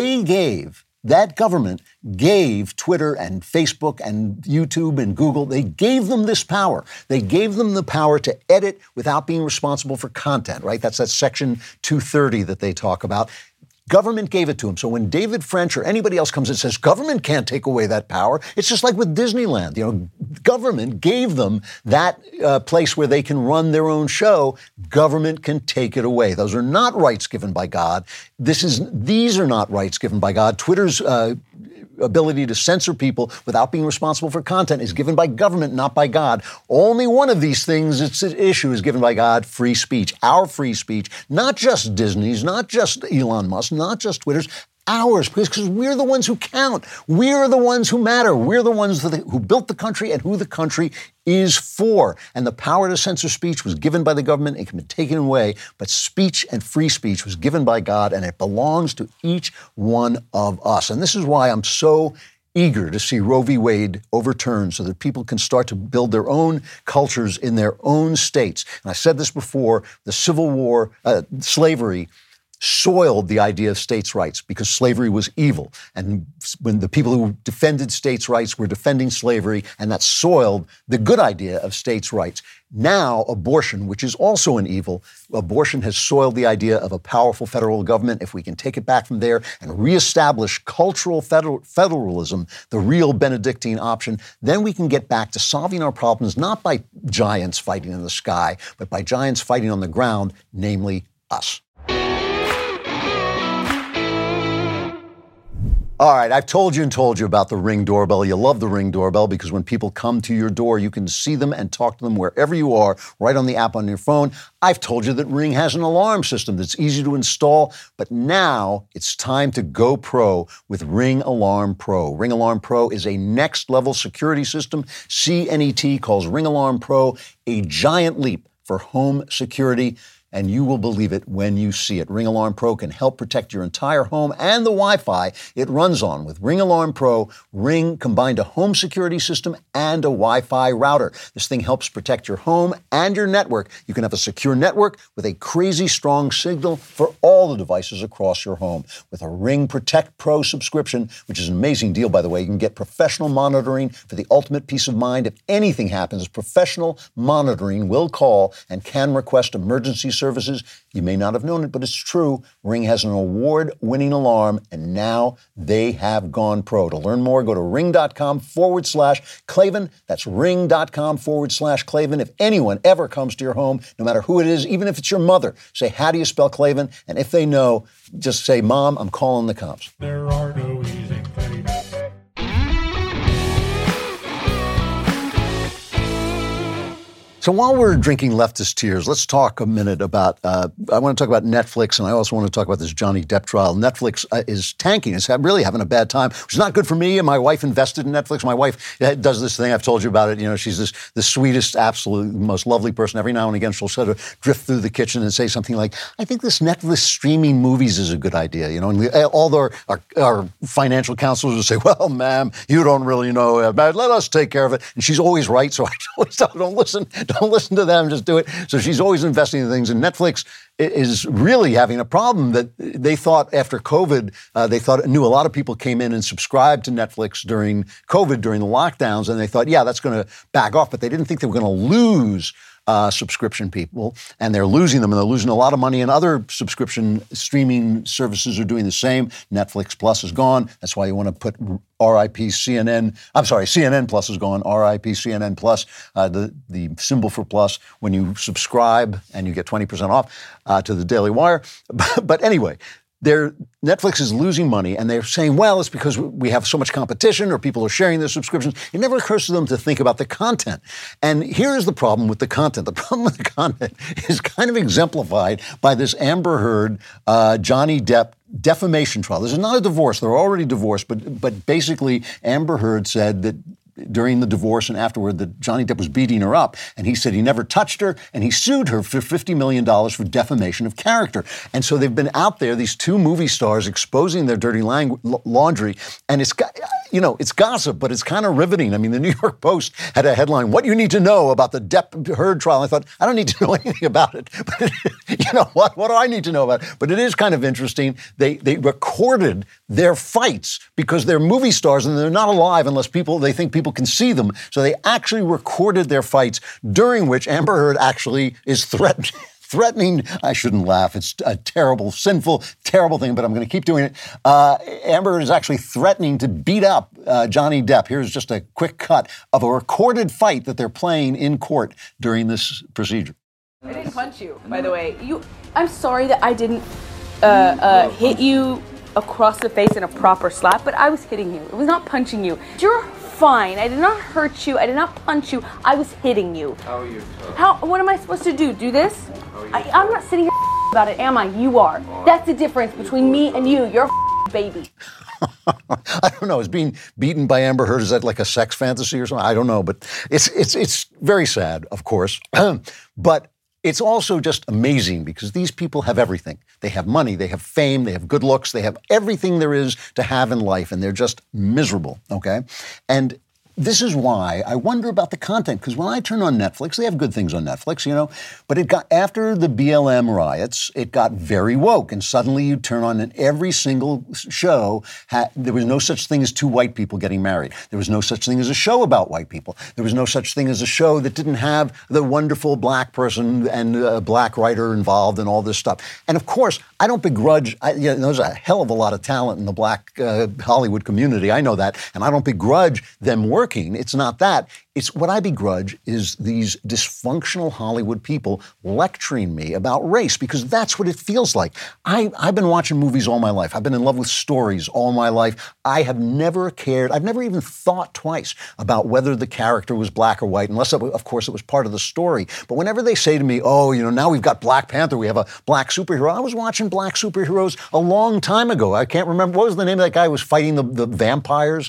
That government gave Twitter and Facebook and YouTube and Google, they gave them this power. They gave them the power to edit without being responsible for content, right? That's that Section 230 that they talk about. Government gave it to him. So when David French or anybody else comes and says government can't take away that power, it's just like with Disneyland. Government gave them that place where they can run their own show. Government can take it away. Those are not rights given by God. These are not rights given by God. Twitter's ability to censor people without being responsible for content is given by government, not by God. Only one of these things, its issue, is given by God: free speech. Our free speech, not just Disney's, not just Elon Musk, not just Twitter's, ours, because we're the ones who count. We're the ones who matter. We're the ones who built the country and who the country is for. And the power to censor speech was given by the government. It can be taken away. But speech and free speech was given by God, and it belongs to each one of us. And this is why I'm so eager to see Roe v. Wade overturned so that people can start to build their own cultures in their own states. And I said this before, the Civil War, slavery, soiled the idea of states' rights because slavery was evil. And when the people who defended states' rights were defending slavery, and that soiled the good idea of states' rights. Now, abortion, which is also an evil, abortion has soiled the idea of a powerful federal government. If we can take it back from there and reestablish cultural federalism, the real Benedictine option, then we can get back to solving our problems, not by giants fighting in the sky, but by giants fighting on the ground, namely us. All right, I've told you about the Ring doorbell. You love the Ring doorbell because when people come to your door, you can see them and talk to them wherever you are, right on the app on your phone. I've told you that Ring has an alarm system that's easy to install, but now it's time to go pro with Ring Alarm Pro. Ring Alarm Pro is a next-level security system. CNET calls Ring Alarm Pro a giant leap for home security. And you will believe it when you see it. Ring Alarm Pro can help protect your entire home and the Wi-Fi it runs on. With Ring Alarm Pro, Ring combined a home security system and a Wi-Fi router. This thing helps protect your home and your network. You can have a secure network with a crazy strong signal for all the devices across your home. With a Ring Protect Pro subscription, which is an amazing deal, by the way, you can get professional monitoring for the ultimate peace of mind. If anything happens, professional monitoring will call and can request emergency services. You may not have known it, but it's true. Ring has an award-winning alarm, and now they have gone pro. To learn more, go to ring.com/Klavan. That's ring.com/Klavan. If anyone ever comes to your home, no matter who it is, even if it's your mother, say, how do you spell Klavan? And if they know, just say, Mom, I'm calling the cops. There are no easy things. So while we're drinking leftist tears, let's talk a minute about, I want to talk about Netflix, and I also want to talk about this Johnny Depp trial. Netflix is tanking. It's really having a bad time, which is not good for me. And my wife invested in Netflix. My wife does this thing. I've told you about it. You know, she's the sweetest, absolute, most lovely person. Every now and again, she'll sort of drift through the kitchen and say something like, I think this Netflix streaming movies is a good idea. You know, and all our financial counselors will say, well, ma'am, you don't really know. Let us take care of it. And she's always right, so I always don't listen. Don't listen to them, just do it. So she's always investing in things. And Netflix is really having a problem that they thought after COVID, knew a lot of people came in and subscribed to Netflix during COVID, during the lockdowns, and they thought, yeah, that's going to back off. But they didn't think they were going to lose subscription people, and they're losing them, and they're losing a lot of money, and other subscription streaming services are doing the same. Netflix Plus is gone. That's why you want to put RIP CNN. I'm sorry, CNN Plus is gone. RIP CNN Plus, the symbol for plus, when you subscribe and you get 20% off to the Daily Wire. But anyway, Netflix is losing money, and they're saying, well, it's because we have so much competition or people are sharing their subscriptions. It never occurs to them to think about the content. And here's the problem with the content. The problem with the content is kind of exemplified by this Amber Heard, Johnny Depp defamation trial. This is not a divorce. They're already divorced, but basically Amber Heard said that during the divorce and afterward that Johnny Depp was beating her up, and he said he never touched her, and he sued her for $50 million for defamation of character. And so they've been out there, these two movie stars, exposing their dirty laundry, and it's gossip, but it's kind of riveting. I mean, the New York Post had a headline, "What you need to know about the Depp Heard trial." I thought, I don't need to know anything about it. But what do I need to know about it? But it is kind of interesting. They recorded their fights because they're movie stars and they're not alive unless they think people can see them. So they actually recorded their fights, during which Amber Heard actually is threatening, I shouldn't laugh, it's a terrible, sinful, terrible thing, but I'm going to keep doing it. Amber Heard is actually threatening to beat up Johnny Depp. Here's just a quick cut of a recorded fight that they're playing in court during this procedure. I didn't punch you, by the way. I'm sorry that I didn't hit you across the face in a proper slap, but I was hitting you. It was not punching you. You're fine. I did not hurt you. I did not punch you. I was hitting you. How are you? What am I supposed to do? Do this? I'm not sitting here about it, am I? You are. That's the difference between me and you. You're a baby. I don't know. Is being beaten by Amber Heard, is that like a sex fantasy or something? I don't know. But it's very sad, of course. But it's also just amazing because these people have everything. They have money, they have fame, they have good looks, they have everything there is to have in life, and they're just miserable, okay? And this is why I wonder about the content, because when I turn on Netflix, they have good things on Netflix, but after the BLM riots, it got very woke, and suddenly you turn on and every single show, there was no such thing as two white people getting married. There was no such thing as a show about white people. There was no such thing as a show that didn't have the wonderful black person and a black writer involved and all this stuff. And of course, I don't begrudge, there's a hell of a lot of talent in the black Hollywood community, I know that, and I don't begrudge them working. It's not that. It's what I begrudge is these dysfunctional Hollywood people lecturing me about race, because that's what it feels like. I've been watching movies all my life. I've been in love with stories all my life. I have never cared. I've never even thought twice about whether the character was black or white, unless, of course, it was part of the story. But whenever they say to me, now we've got Black Panther, we have a black superhero. I was watching black superheroes a long time ago. I can't remember. What was the name of that guy who was fighting the vampires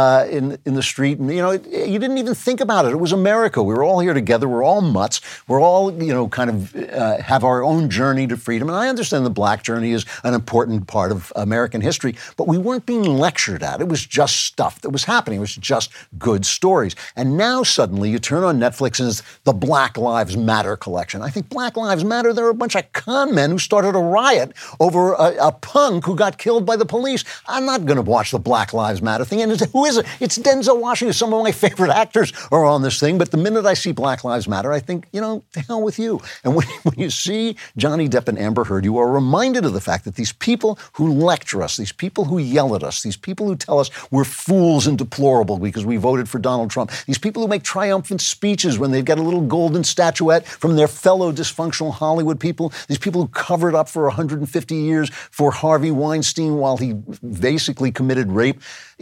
in the street? And, you didn't even think about it. It was America. We were all here together. We're all mutts. We're all, kind of have our own journey to freedom. And I understand the black journey is an important part of American history, but we weren't being lectured at. It was just stuff that was happening. It was just good stories. And now suddenly you turn on Netflix and it's the Black Lives Matter collection. I think Black Lives Matter, there are a bunch of con men who started a riot over a punk who got killed by the police. I'm not going to watch the Black Lives Matter thing. And who is it? It's Denzel Washington. Some of my favorite actors are on this thing, but the minute I see Black Lives Matter, I think, to hell with you. And when you see Johnny Depp and Amber Heard, you are reminded of the fact that these people who lecture us, these people who yell at us, these people who tell us we're fools and deplorable because we voted for Donald Trump, these people who make triumphant speeches when they've got a little golden statuette from their fellow dysfunctional Hollywood people, these people who covered up for 150 years for Harvey Weinstein while he basically committed rape,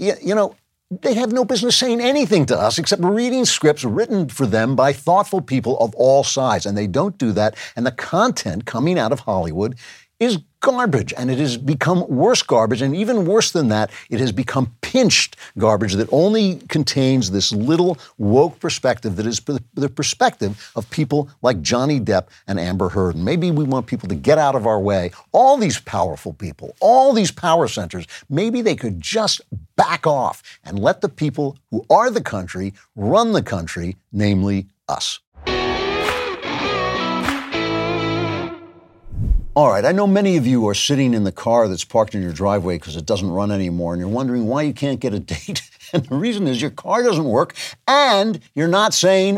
they have no business saying anything to us except reading scripts written for them by thoughtful people of all sides. And they don't do that. And the content coming out of Hollywood is garbage. And it has become worse garbage. And even worse than that, it has become pinched garbage that only contains this little woke perspective that is the perspective of people like Johnny Depp and Amber Heard. And maybe we want people to get out of our way. All these powerful people, all these power centers, maybe they could just back off and let the people who are the country run the country, namely us. All right, I know many of you are sitting in the car that's parked in your driveway because it doesn't run anymore, and you're wondering why you can't get a date. And the reason is your car doesn't work, and you're not saying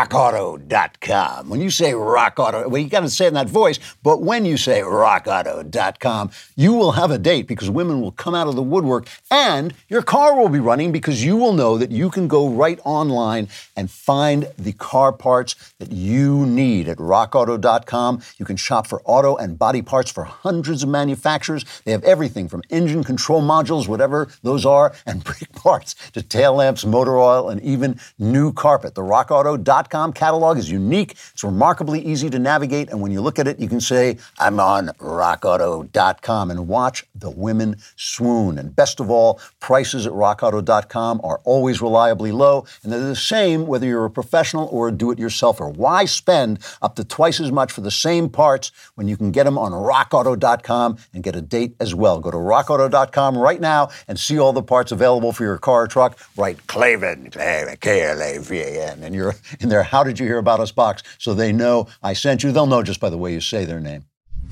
rockauto.com. When you say rockauto, well, you got to say it in that voice, but when you say rockauto.com, you will have a date because women will come out of the woodwork, and your car will be running because you will know that you can go right online and find the car parts that you need at rockauto.com. You can shop for auto and body parts for hundreds of manufacturers. They have everything from engine control modules, whatever those are, and brake parts to tail lamps, motor oil, and even new carpet. The rockauto.com catalog is unique. It's remarkably easy to navigate, and when you look at it, you can say, I'm on rockauto.com, and watch the women swoon. And best of all, prices at rockauto.com are always reliably low, and they're the same whether you're a professional or a do-it-yourselfer. Why spend up to twice as much for the same parts when you can get them on rockauto.com and get a date as well? Go to rockauto.com right now and see all the parts available for your car or truck. Write Klavan, K-L-A-V-A-N, and you're in their How Did You Hear About Us box so they know I sent you. They'll know just by the way you say their name.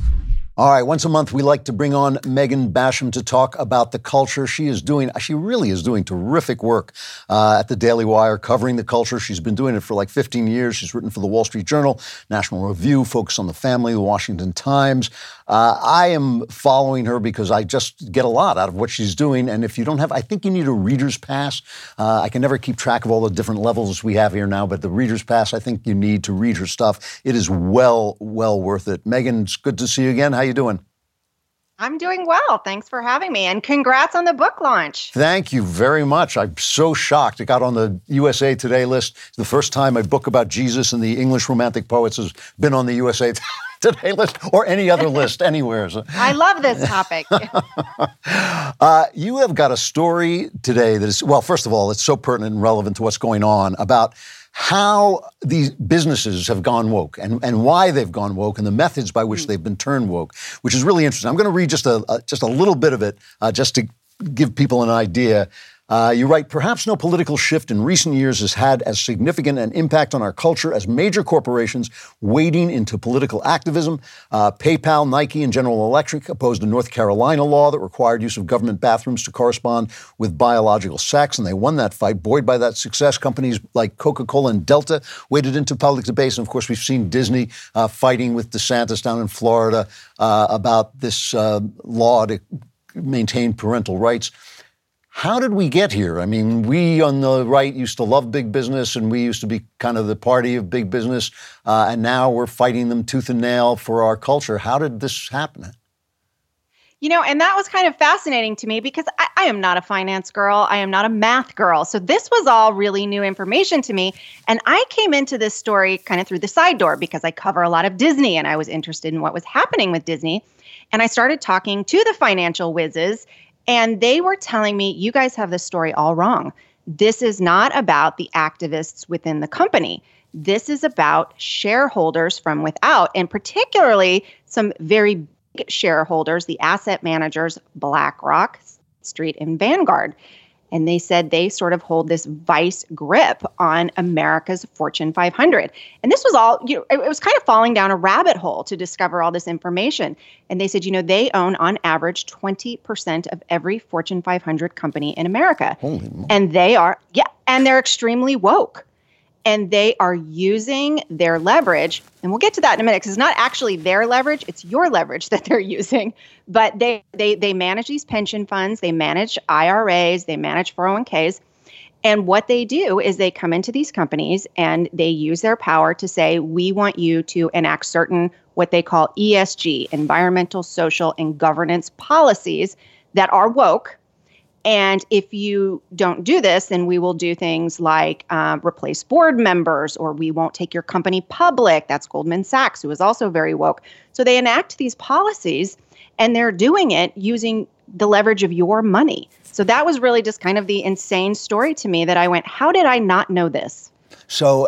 All right, once a month, we like to bring on Megan Basham to talk about the culture. She really is doing terrific work at the Daily Wire, covering the culture. She's been doing it for like 15 years. She's written for the Wall Street Journal, National Review, Focus on the Family, the Washington Times. I am following her because I just get a lot out of what she's doing. And if you don't have, I think you need a reader's pass. I can never keep track of all the different levels we have here now, but the reader's pass, I think you need to read her stuff. It is well worth it. Megan, it's good to see you again. How you doing? I'm doing well. Thanks for having me. And congrats on the book launch. Thank you very much. I'm so shocked. It got on the USA Today list. It's the first time a book about Jesus and the English Romantic poets has been on the USA Today list or any other list anywhere. So. I love this topic. You have got a story today that is, well, first of all, it's so pertinent and relevant to what's going on about how these businesses have gone woke and why they've gone woke and the methods by which they've been turned woke, which is really interesting. I'm going to read just a little bit of it just to give people an idea. You write, perhaps no political shift in recent years has had as significant an impact on our culture as major corporations wading into political activism. PayPal, Nike, and General Electric opposed a North Carolina law that required use of government bathrooms to correspond with biological sex, and they won that fight. Buoyed by that success, companies like Coca-Cola and Delta waded into public debates. And, of course, we've seen Disney fighting with DeSantis down in Florida about this law to maintain parental rights. How did we get here? I mean, we on the right used to love big business, and we used to be kind of the party of big business, and now we're fighting them tooth and nail for our culture. How did this happen? You know, and that was kind of fascinating to me because I am not a finance girl. I am not a math girl. So this was all really new information to me. And I came into this story kind of through the side door because I cover a lot of Disney, and I was interested in what was happening with Disney. And I started talking to the financial whizzes, and they were telling me, you guys have this story all wrong. This is not about the activists within the company. This is about shareholders from without, and particularly some very big shareholders, the asset managers, BlackRock, Street, and Vanguard. And they said they sort of hold this vice grip on America's Fortune 500. And this was all, it was kind of falling down a rabbit hole to discover all this information. And they said, they own on average 20% of every Fortune 500 company in America. Holy moly. And they're extremely woke. And they are using their leverage, and we'll get to that in a minute, because it's not actually their leverage, it's your leverage that they're using. But they manage these pension funds, they manage IRAs, they manage 401ks. And what they do is they come into these companies and they use their power to say, we want you to enact certain what they call ESG, environmental, social, and governance policies that are woke. And if you don't do this, then we will do things like replace board members, or we won't take your company public. That's Goldman Sachs, who is also very woke. So they enact these policies, and they're doing it using the leverage of your money. So that was really just kind of the insane story to me that I went, how did I not know this? So,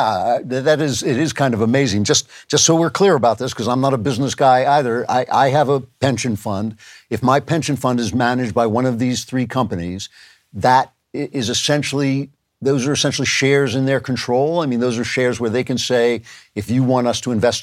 it is kind of amazing. Just so we're clear about this, because I'm not a business guy either. I have a pension fund. If my pension fund is managed by one of these three companies, those are essentially shares in their control. I mean, those are shares where they can say, if you want us to invest our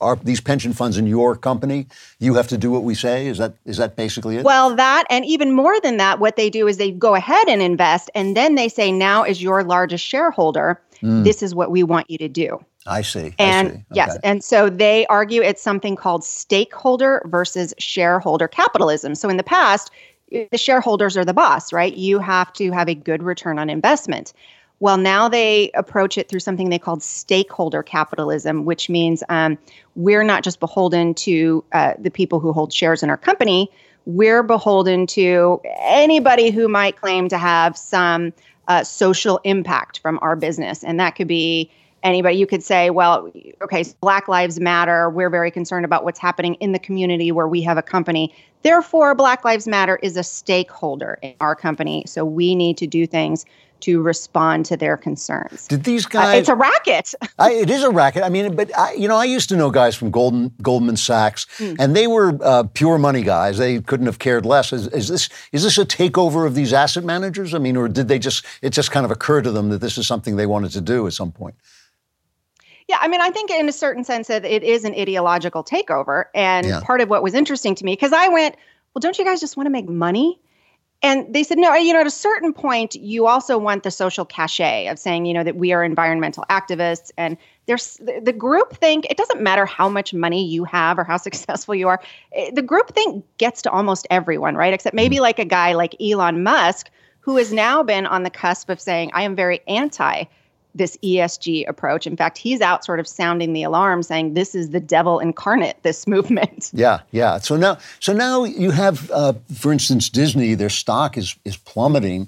these pension funds in your company, you have to do what we say? Is that basically it? Well, that, and even more than that, what they do is they go ahead and invest, and then they say, now as your largest shareholder, this is what we want you to do. I see. And yes, and so they argue it's something called stakeholder versus shareholder capitalism. So in the past, the shareholders are the boss, right? You have to have a good return on investment. Well, now they approach it through something they call stakeholder capitalism, which means we're not just beholden to the people who hold shares in our company. We're beholden to anybody who might claim to have some social impact from our business. And that could be anybody. You could say, well, okay, so Black Lives Matter. We're very concerned about what's happening in the community where we have a company. Therefore, Black Lives Matter is a stakeholder in our company. So we need to do things to respond to their concerns. Did these guys? It's a racket. It is a racket. I mean, but I used to know guys from Goldman Sachs, and they were pure money guys. They couldn't have cared less. Is this a takeover of these asset managers? I mean, or did it just kind of occur to them that this is something they wanted to do at some point? Yeah, I mean, I think in a certain sense that it is an ideological takeover. And part of what was interesting to me, because I went, well, don't you guys just want to make money? And they said, no, at a certain point, you also want the social cachet of saying, that we are environmental activists. And there's the group think it doesn't matter how much money you have or how successful you are. The group think gets to almost everyone, right? Except maybe like a guy like Elon Musk, who has now been on the cusp of saying, I am very anti this ESG approach. In fact, he's out sort of sounding the alarm saying this is the devil incarnate, this movement. Yeah. So now you have, for instance, Disney, their stock is plummeting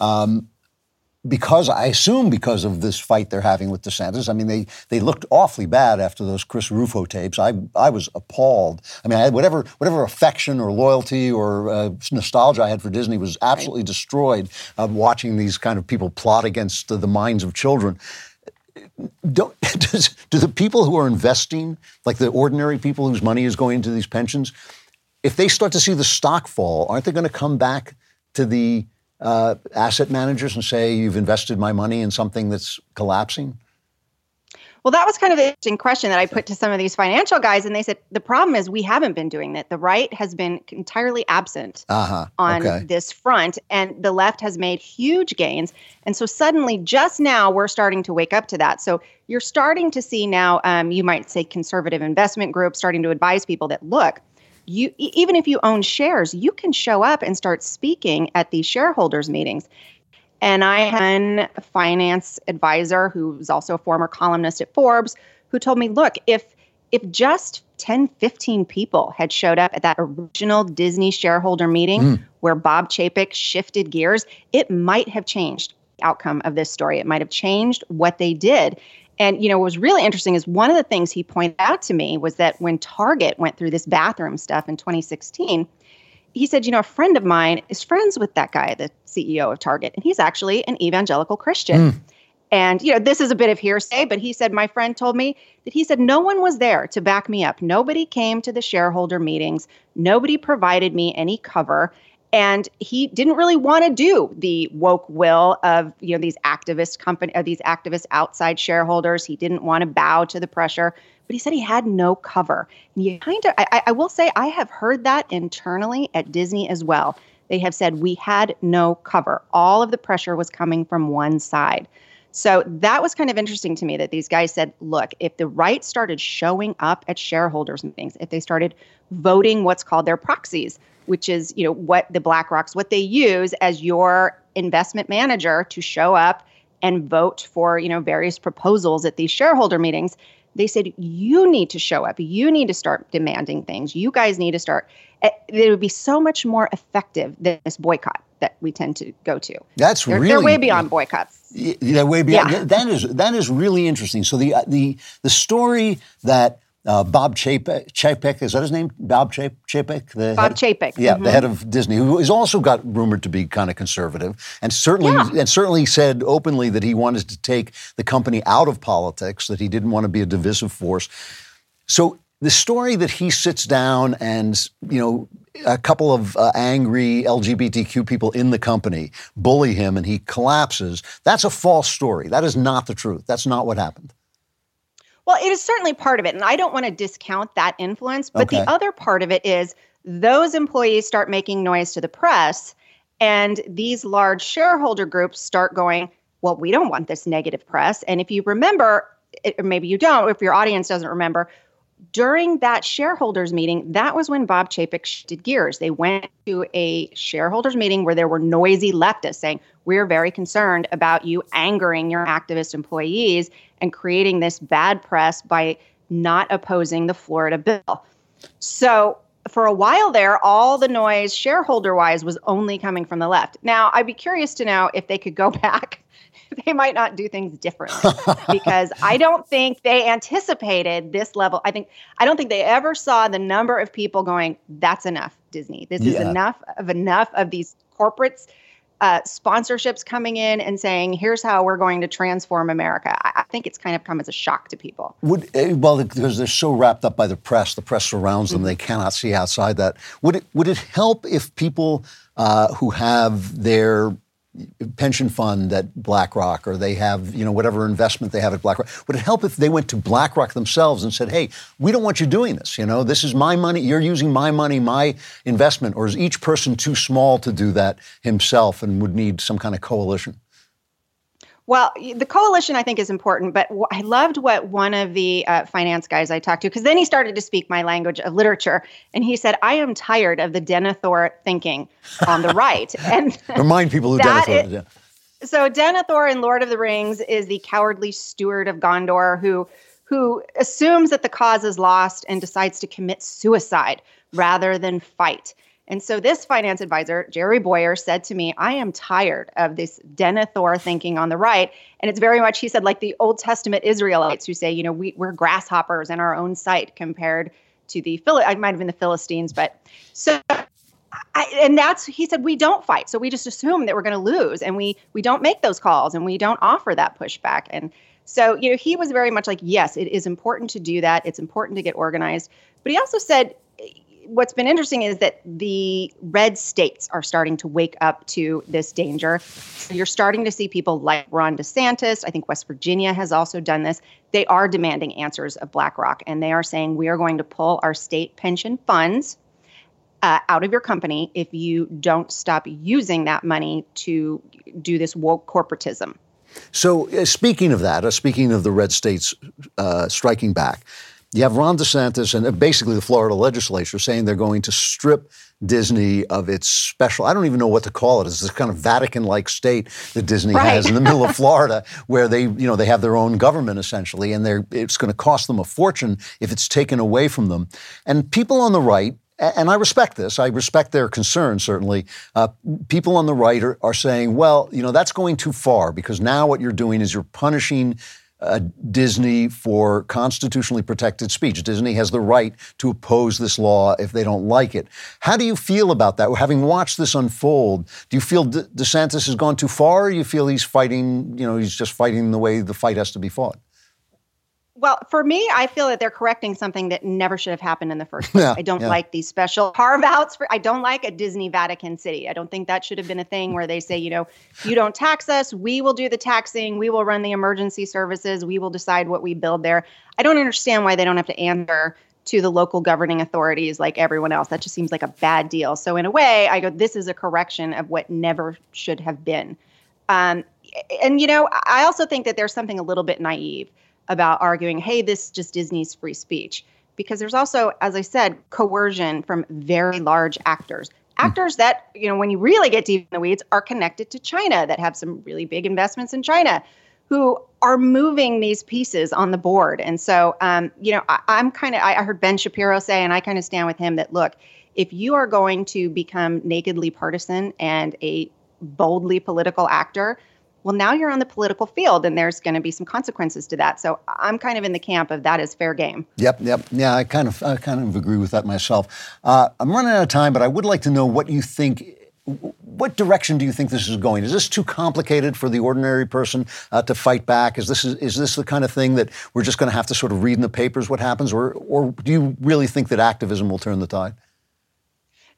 because of this fight they're having with DeSantis. I mean, they looked awfully bad after those Chris Rufo tapes. I was appalled. I mean, whatever affection or loyalty or nostalgia I had for Disney was absolutely destroyed watching these kind of people plot against the minds of children. Do the people who are investing, like the ordinary people whose money is going into these pensions, if they start to see the stock fall, aren't they going to come back to the asset managers and say, you've invested my money in something that's collapsing? Well, that was kind of an interesting question that I put to some of these financial guys. And they said, the problem is we haven't been doing that. The right has been entirely absent on this front, and the left has made huge gains. And so suddenly, just now, we're starting to wake up to that. So you're starting to see now, you might say conservative investment groups starting to advise people that, look, even if you own shares, you can show up and start speaking at these shareholders meetings. And I had a finance advisor who's also a former columnist at Forbes who told me, look, if just 10, 15 people had showed up at that original Disney shareholder meeting where Bob Chapek shifted gears, it might have changed the outcome of this story. It might have changed what they did. And, what was really interesting is one of the things he pointed out to me was that when Target went through this bathroom stuff in 2016, he said, a friend of mine is friends with that guy, the CEO of Target, and he's actually an evangelical Christian. And, this is a bit of hearsay, but he said, my friend told me that he said, no one was there to back me up. Nobody came to the shareholder meetings. Nobody provided me any cover. And he didn't really want to do the woke will of, these activist outside shareholders. He didn't want to bow to the pressure, but he said he had no cover. And I will say I have heard that internally at Disney as well. They have said we had no cover. All of the pressure was coming from one side. So that was kind of interesting to me that these guys said, look, if the right started showing up at shareholders meetings, if they started voting what's called their proxies, which is, what the BlackRocks, what they use as your investment manager to show up and vote for, various proposals at these shareholder meetings. They said, you need to show up. You need to start demanding things. You guys need to start. It would be so much more effective than this boycott that we tend to go to. They're way beyond boycotts. Yeah, way beyond. Yeah. That is really interesting. So the story that Bob Chapek, is that his name? Bob Chapek? Bob Chapek. Yeah, the head of Disney, who has also got rumored to be kind of conservative, and certainly said openly that he wanted to take the company out of politics, that he didn't want to be a divisive force. So the story that he sits down and, a couple of angry LGBTQ people in the company bully him and he collapses, that's a false story. That is not the truth. That's not what happened. Well, it is certainly part of it, and I don't want to discount that influence, but the other part of it is those employees start making noise to the press, and these large shareholder groups start going, well, we don't want this negative press. And if you remember, or maybe you don't, if your audience doesn't remember, during that shareholders meeting, that was when Bob Chapek shifted gears. They went to a shareholders meeting where there were noisy leftists saying, we're very concerned about you angering your activist employees and creating this bad press by not opposing the Florida bill. So for a while there, all the noise shareholder-wise was only coming from the left. Now, I'd be curious to know if they could go back. They might not do things differently because I don't think they anticipated this level. I don't think they ever saw the number of people going, that's enough, Disney. This is enough of these corporates, sponsorships coming in and saying, here's how we're going to transform America. I think it's kind of come as a shock to people. Well, because they're so wrapped up by the press surrounds them, they cannot see outside that. Would it help if people who have their pension fund at BlackRock, or they have, whatever investment they have at BlackRock, would it help if they went to BlackRock themselves and said, hey, we don't want you doing this, this is my money, you're using my money, my investment, or is each person too small to do that himself and would need some kind of coalition? Well, the coalition, I think, is important, but I loved what one of the finance guys I talked to, because then he started to speak my language of literature, and he said, I am tired of the Denethor thinking on the right. And remind people who Denethor is. Yeah. So Denethor in Lord of the Rings is the cowardly steward of Gondor who assumes that the cause is lost and decides to commit suicide rather than fight. And so this finance advisor, Jerry Boyer, said to me, I am tired of this Denethor thinking on the right. And it's very much, he said, like the Old Testament Israelites who say, we're grasshoppers in our own sight compared to I might have been the Philistines. But so, he said, we don't fight. So we just assume that we're going to lose. And we don't make those calls and we don't offer that pushback. And so, he was very much like, yes, it is important to do that. It's important to get organized. But he also said, what's been interesting is that the red states are starting to wake up to this danger. So you're starting to see people like Ron DeSantis. I think West Virginia has also done this. They are demanding answers of BlackRock, and they are saying we are going to pull our state pension funds out of your company if you don't stop using that money to do this woke corporatism. So speaking of that, speaking of the red states striking back, you have Ron DeSantis and basically the Florida legislature saying they're going to strip Disney of its special, I don't even know what to call it. It's this kind of Vatican-like state that Disney has in the middle of Florida where they have their own government essentially, and it's going to cost them a fortune if it's taken away from them. And people on the right, and I respect this, I respect their concern certainly, people on the right are saying, well, that's going too far because now what you're doing is you're punishing Disney for constitutionally protected speech. Disney has the right to oppose this law if they don't like it. How do you feel about that? Having watched this unfold, do you feel DeSantis has gone too far, or do you feel he's fighting, he's just fighting the way the fight has to be fought? Well, for me, I feel that they're correcting something that never should have happened in the first place. I don't like these special carve-outs. I don't like a Disney Vatican City. I don't think that should have been a thing where they say, you don't tax us, we will do the taxing, we will run the emergency services, we will decide what we build there. I don't understand why they don't have to answer to the local governing authorities like everyone else. That just seems like a bad deal. So in a way, I go, this is a correction of what never should have been. I also think that there's something a little bit naive about arguing, hey, this is just Disney's free speech. Because there's also, as I said, coercion from very large actors. Actors that, when you really get deep in the weeds, are connected to China, that have some really big investments in China, who are moving these pieces on the board. And so, I heard Ben Shapiro say, and I kind of stand with him, that, look, if you are going to become nakedly partisan and a boldly political actor, well, now you're on the political field, and there's going to be some consequences to that. So I'm kind of in the camp of that is fair game. Yep. Yeah, I kind of agree with that myself. I'm running out of time, but I would like to know what you think. What direction do you think this is going? Is this too complicated for the ordinary person to fight back? Is this the kind of thing that we're just going to have to sort of read in the papers what happens, or do you really think that activism will turn the tide?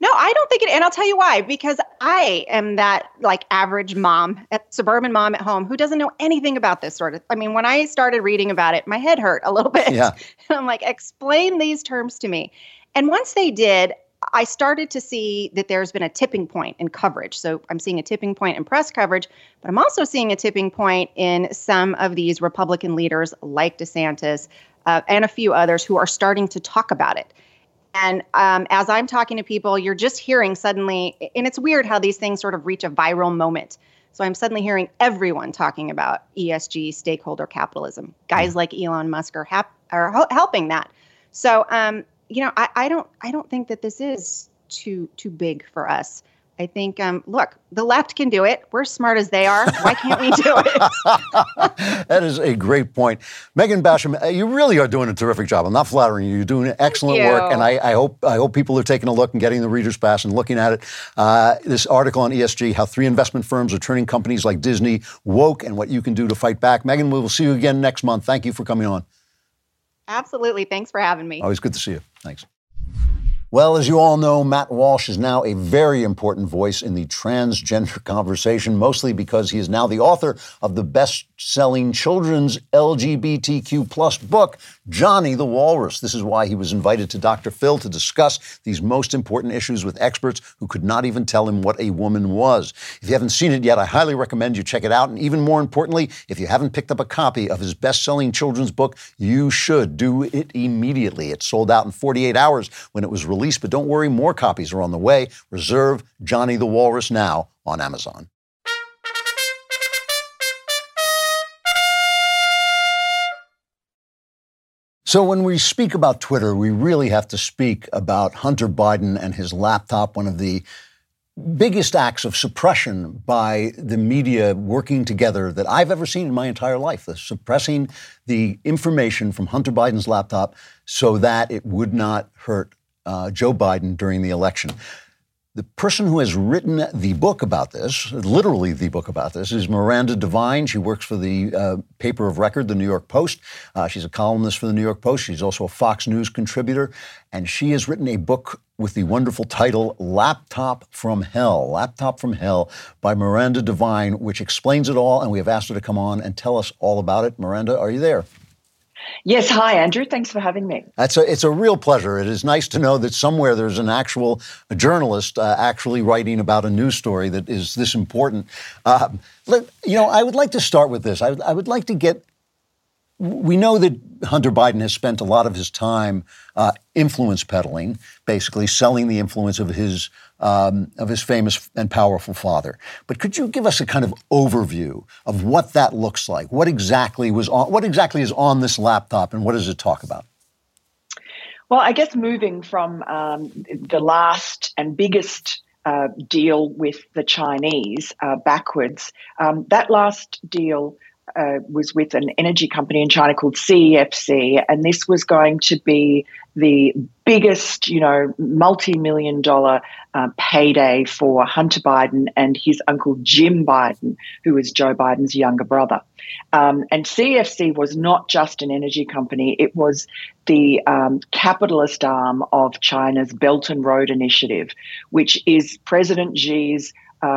No, I don't think it, and I'll tell you why, because I am that like average mom, suburban mom at home who doesn't know anything about this sort of, I mean, when I started reading about it, my head hurt a little bit. Yeah. And I'm like, explain these terms to me. And once they did, I started to see that there's been a tipping point in coverage. So I'm seeing a tipping point in press coverage, but I'm also seeing a tipping point in some of these Republican leaders like DeSantis and a few others who are starting to talk about it. And as I'm talking to people, you're just hearing suddenly, and it's weird how these things sort of reach a viral moment. So I'm suddenly hearing everyone talking about ESG, stakeholder capitalism. Guys like Elon Musk are helping that. So, I don't think that this is too big for us. I think, look, the left can do it. We're smart as they are. Why can't we do it? That is a great point. Megan Basham, you really are doing a terrific job. I'm not flattering you. You're doing excellent work, and I hope people are taking a look and getting the Reader's Pass and looking at it. This article on ESG, how 3 investment firms are turning companies like Disney woke and what you can do to fight back. Megan, we will see you again next month. Thank you for coming on. Absolutely. Thanks for having me. Always good to see you. Thanks. Well, as you all know, Matt Walsh is now a very important voice in the transgender conversation, mostly because he is now the author of the best-selling children's LGBTQ plus book, Johnny the Walrus. This is why he was invited to Dr. Phil to discuss these most important issues with experts who could not even tell him what a woman was. If you haven't seen it yet, I highly recommend you check it out. And even more importantly, if you haven't picked up a copy of his best-selling children's book, you should do it immediately. It sold out in 48 hours when it was released, but don't worry, more copies are on the way. Reserve Johnny the Walrus now on Amazon. So when we speak about Twitter, we really have to speak about Hunter Biden and his laptop, one of the biggest acts of suppression by the media working together that I've ever seen in my entire life, the suppressing the information from Hunter Biden's laptop so that it would not hurt Joe Biden during the election. The person who has written the book about this, literally the book about this, is Miranda Devine. She works for the paper of record, the New York Post. She's a columnist for the New York Post. She's also a Fox News contributor. And she has written a book with the wonderful title, Laptop from Hell. Laptop from Hell by Miranda Devine, which explains it all. And we have asked her to come on and tell us all about it. Miranda, are you there? Yes. Hi, Andrew. Thanks for having me. It's a real pleasure. It is nice to know that somewhere there's an actual journalist actually writing about a news story that is this important. I would like to start with this. I would like to get, we know that Hunter Biden has spent a lot of his time influence peddling, basically selling the influence of his famous and powerful father. But could you give us a kind of overview of what that looks like? What exactly is on this laptop, and what does it talk about? Well, I guess moving from the last and biggest deal with the Chinese backwards, that last deal was with an energy company in China called CEFC, and this was going to be the biggest, multi-million-dollar payday for Hunter Biden and his uncle Jim Biden, who is Joe Biden's younger brother. And CEFC was not just an energy company; it was the capitalist arm of China's Belt and Road Initiative, which is President Xi's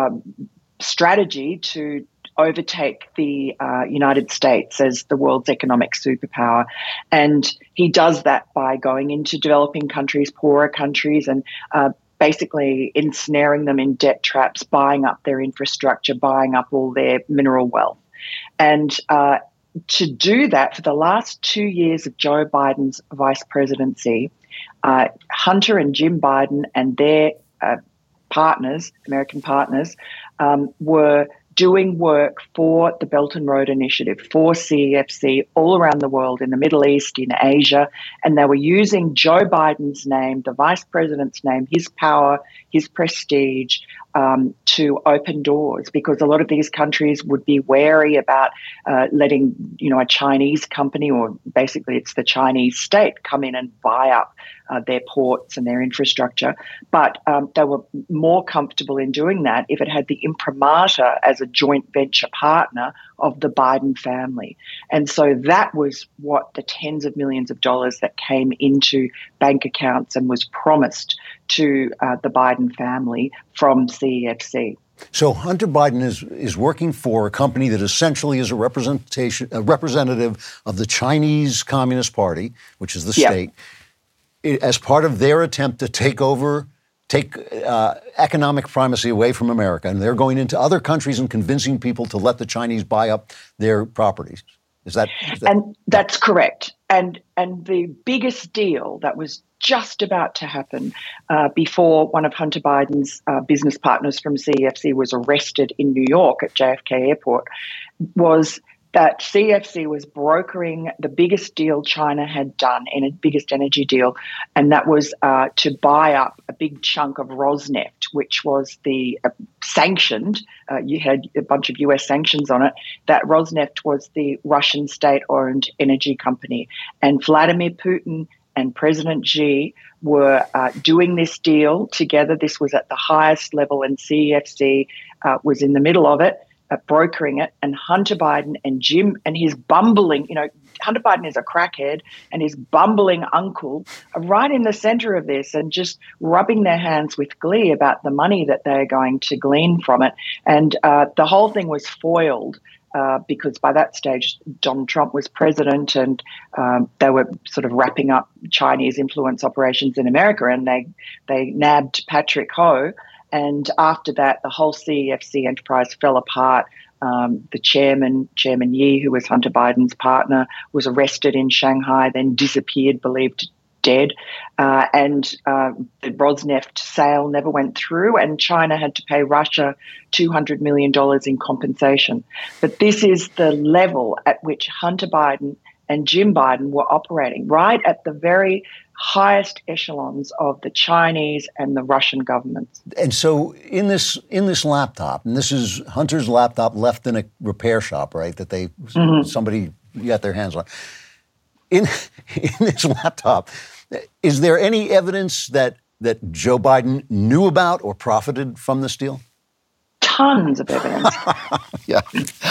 strategy to overtake the United States as the world's economic superpower. And he does that by going into developing countries, poorer countries, and basically ensnaring them in debt traps, buying up their infrastructure, buying up all their mineral wealth. And to do that, for the last 2 years of Joe Biden's vice presidency, Hunter and Jim Biden and their partners, American partners, were doing work for the Belt and Road Initiative, for CEFC, all around the world, in the Middle East, in Asia, and they were using Joe Biden's name, the vice president's name, his power, his prestige, to open doors, because a lot of these countries would be wary about letting, a Chinese company, or basically it's the Chinese state, come in and buy up their ports and their infrastructure. But they were more comfortable in doing that if it had the imprimatur as a joint venture partner of the Biden family. And so that was what the tens of millions of dollars that came into bank accounts and was promised to the Biden family from CEFC. So Hunter Biden is working for a company that essentially is a representative of the Chinese Communist Party, which is the state, as part of their attempt to take economic primacy away from America. And they're going into other countries and convincing people to let the Chinese buy up their properties. Is that? And that's correct. And the biggest deal that was just about to happen before one of Hunter Biden's business partners from CEFC was arrested in New York at JFK Airport was that CEFC was brokering the biggest deal China had done, in a biggest energy deal, and that was to buy up a big chunk of Rosneft, which was the sanctioned, you had a bunch of US sanctions on it, that Rosneft was the Russian state-owned energy company. And Vladimir Putin and President Xi were doing this deal together. This was at the highest level, and CEFC was in the middle of it, brokering it. And Hunter Biden and Jim and his bumbling, Hunter Biden is a crackhead, and his bumbling uncle are right in the center of this and just rubbing their hands with glee about the money that they're going to glean from it. And the whole thing was foiled because by that stage, Donald Trump was president, and they were sort of wrapping up Chinese influence operations in America, and they nabbed Patrick Ho. And after that, the whole CEFC enterprise fell apart. The chairman Yi, who was Hunter Biden's partner, was arrested in Shanghai, then disappeared, believed dead. And the Rosneft sale never went through, and China had to pay Russia $200 million in compensation. But this is the level at which Hunter Biden and Jim Biden were operating, right at the very highest echelons of the Chinese and the Russian governments. And so in this laptop, and this is Hunter's laptop left in a repair shop, right, that somebody got their hands on. In this laptop, is there any evidence that Joe Biden knew about or profited from this deal? Tons of evidence. Yeah,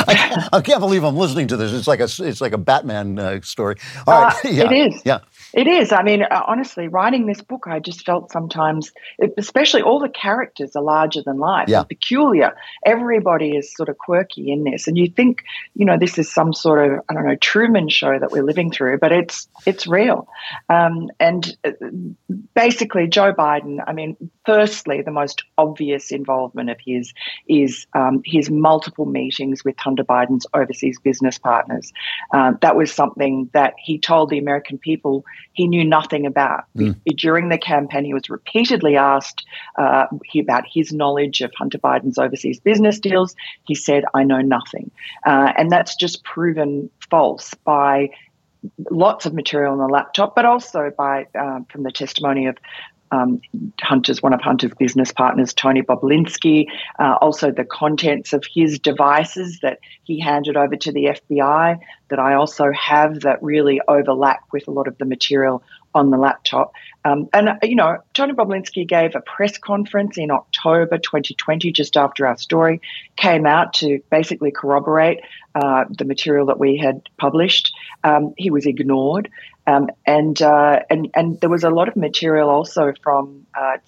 I can't believe I'm listening to this. It's like a Batman story. All right, It is. Yeah. It is. I mean, honestly, writing this book, I just felt sometimes, especially all the characters are larger than life, and peculiar. Everybody is sort of quirky in this. And you think, this is some sort of, Truman show that we're living through, but it's real. And basically, Joe Biden, firstly, the most obvious involvement of his is his multiple meetings with Hunter Biden's overseas business partners. That was something that he told the American people he knew nothing about. During the campaign, he was repeatedly asked about his knowledge of Hunter Biden's overseas business deals. He said, I know nothing. And that's just proven false by lots of material on the laptop, but also by from the testimony of one of Hunter's business partners, Tony Bobulinski, also the contents of his devices that he handed over to the FBI that I also have that really overlap with a lot of the material on the laptop. Tony Bobulinski gave a press conference in October 2020, just after our story came out, to basically corroborate the material that we had published. He was ignored. And there was a lot of material also from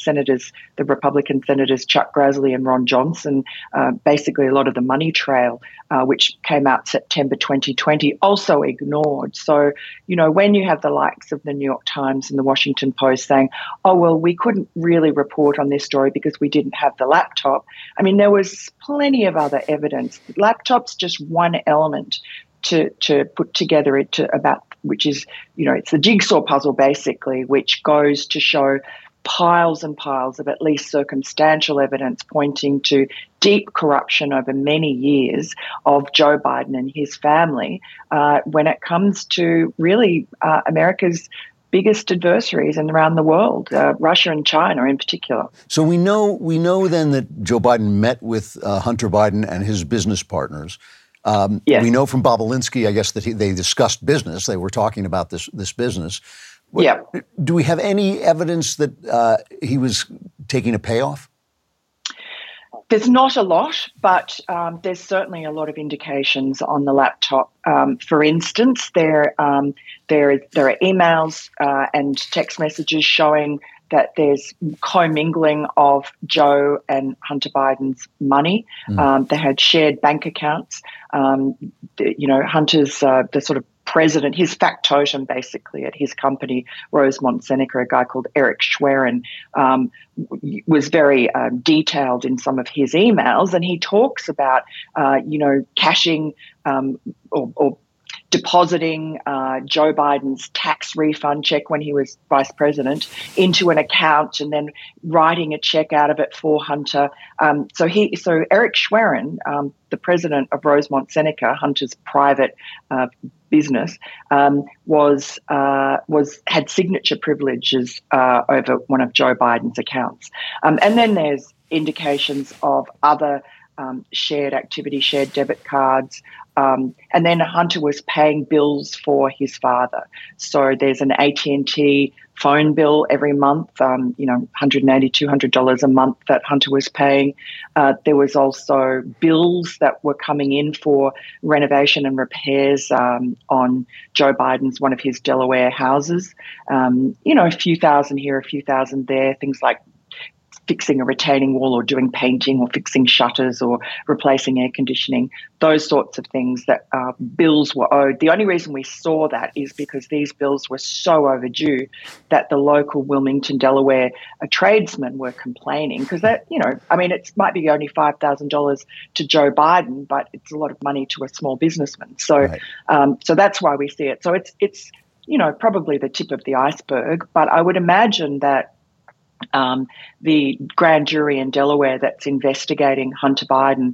the Republican senators Chuck Grassley and Ron Johnson, basically a lot of the money trail, which came out September 2020, also ignored. So, when you have the likes of the New York Times and the Washington Post saying, oh, well, we couldn't really report on this story because we didn't have the laptop. There was plenty of other evidence. The laptop's just one element to put together which is, it's the jigsaw puzzle basically, which goes to show piles and piles of at least circumstantial evidence pointing to deep corruption over many years of Joe Biden and his family when it comes to really America's biggest adversaries and around the world, Russia and China in particular. So we know then that Joe Biden met with Hunter Biden and his business partners. Yes. We know from Bobulinski, I guess, that they discussed business. They were talking about this business. Yeah. Do we have any evidence that he was taking a payoff? There's not a lot, but there's certainly a lot of indications on the laptop. For instance, there are emails and text messages showing that there's commingling of Joe and Hunter Biden's money. They had shared bank accounts. Hunter's the sort of president, his factotum basically at his company, Rosemont Seneca, a guy called Eric Schwerin, was very detailed in some of his emails, and he talks about, cashing or depositing Joe Biden's tax refund check when he was vice president into an account and then writing a check out of it for Hunter. So Eric Schwerin, the president of Rosemont Seneca, Hunter's private business, had signature privileges over one of Joe Biden's accounts. And then there's indications of other shared activity, shared debit cards. And then Hunter was paying bills for his father. So there's an AT&T phone bill every month, $180, $200 a month that Hunter was paying. There was also bills that were coming in for renovation and repairs on Joe Biden's, one of his Delaware houses. A few thousand here, a few thousand there, things like fixing a retaining wall or doing painting or fixing shutters or replacing air conditioning, those sorts of things that bills were owed. The only reason we saw that is because these bills were so overdue that the local Wilmington, Delaware tradesmen were complaining because that, it might be only $5,000 to Joe Biden, but it's a lot of money to a small businessman. So, so that's why we see it. So it's probably the tip of the iceberg, but I would imagine that the grand jury in Delaware that's investigating Hunter Biden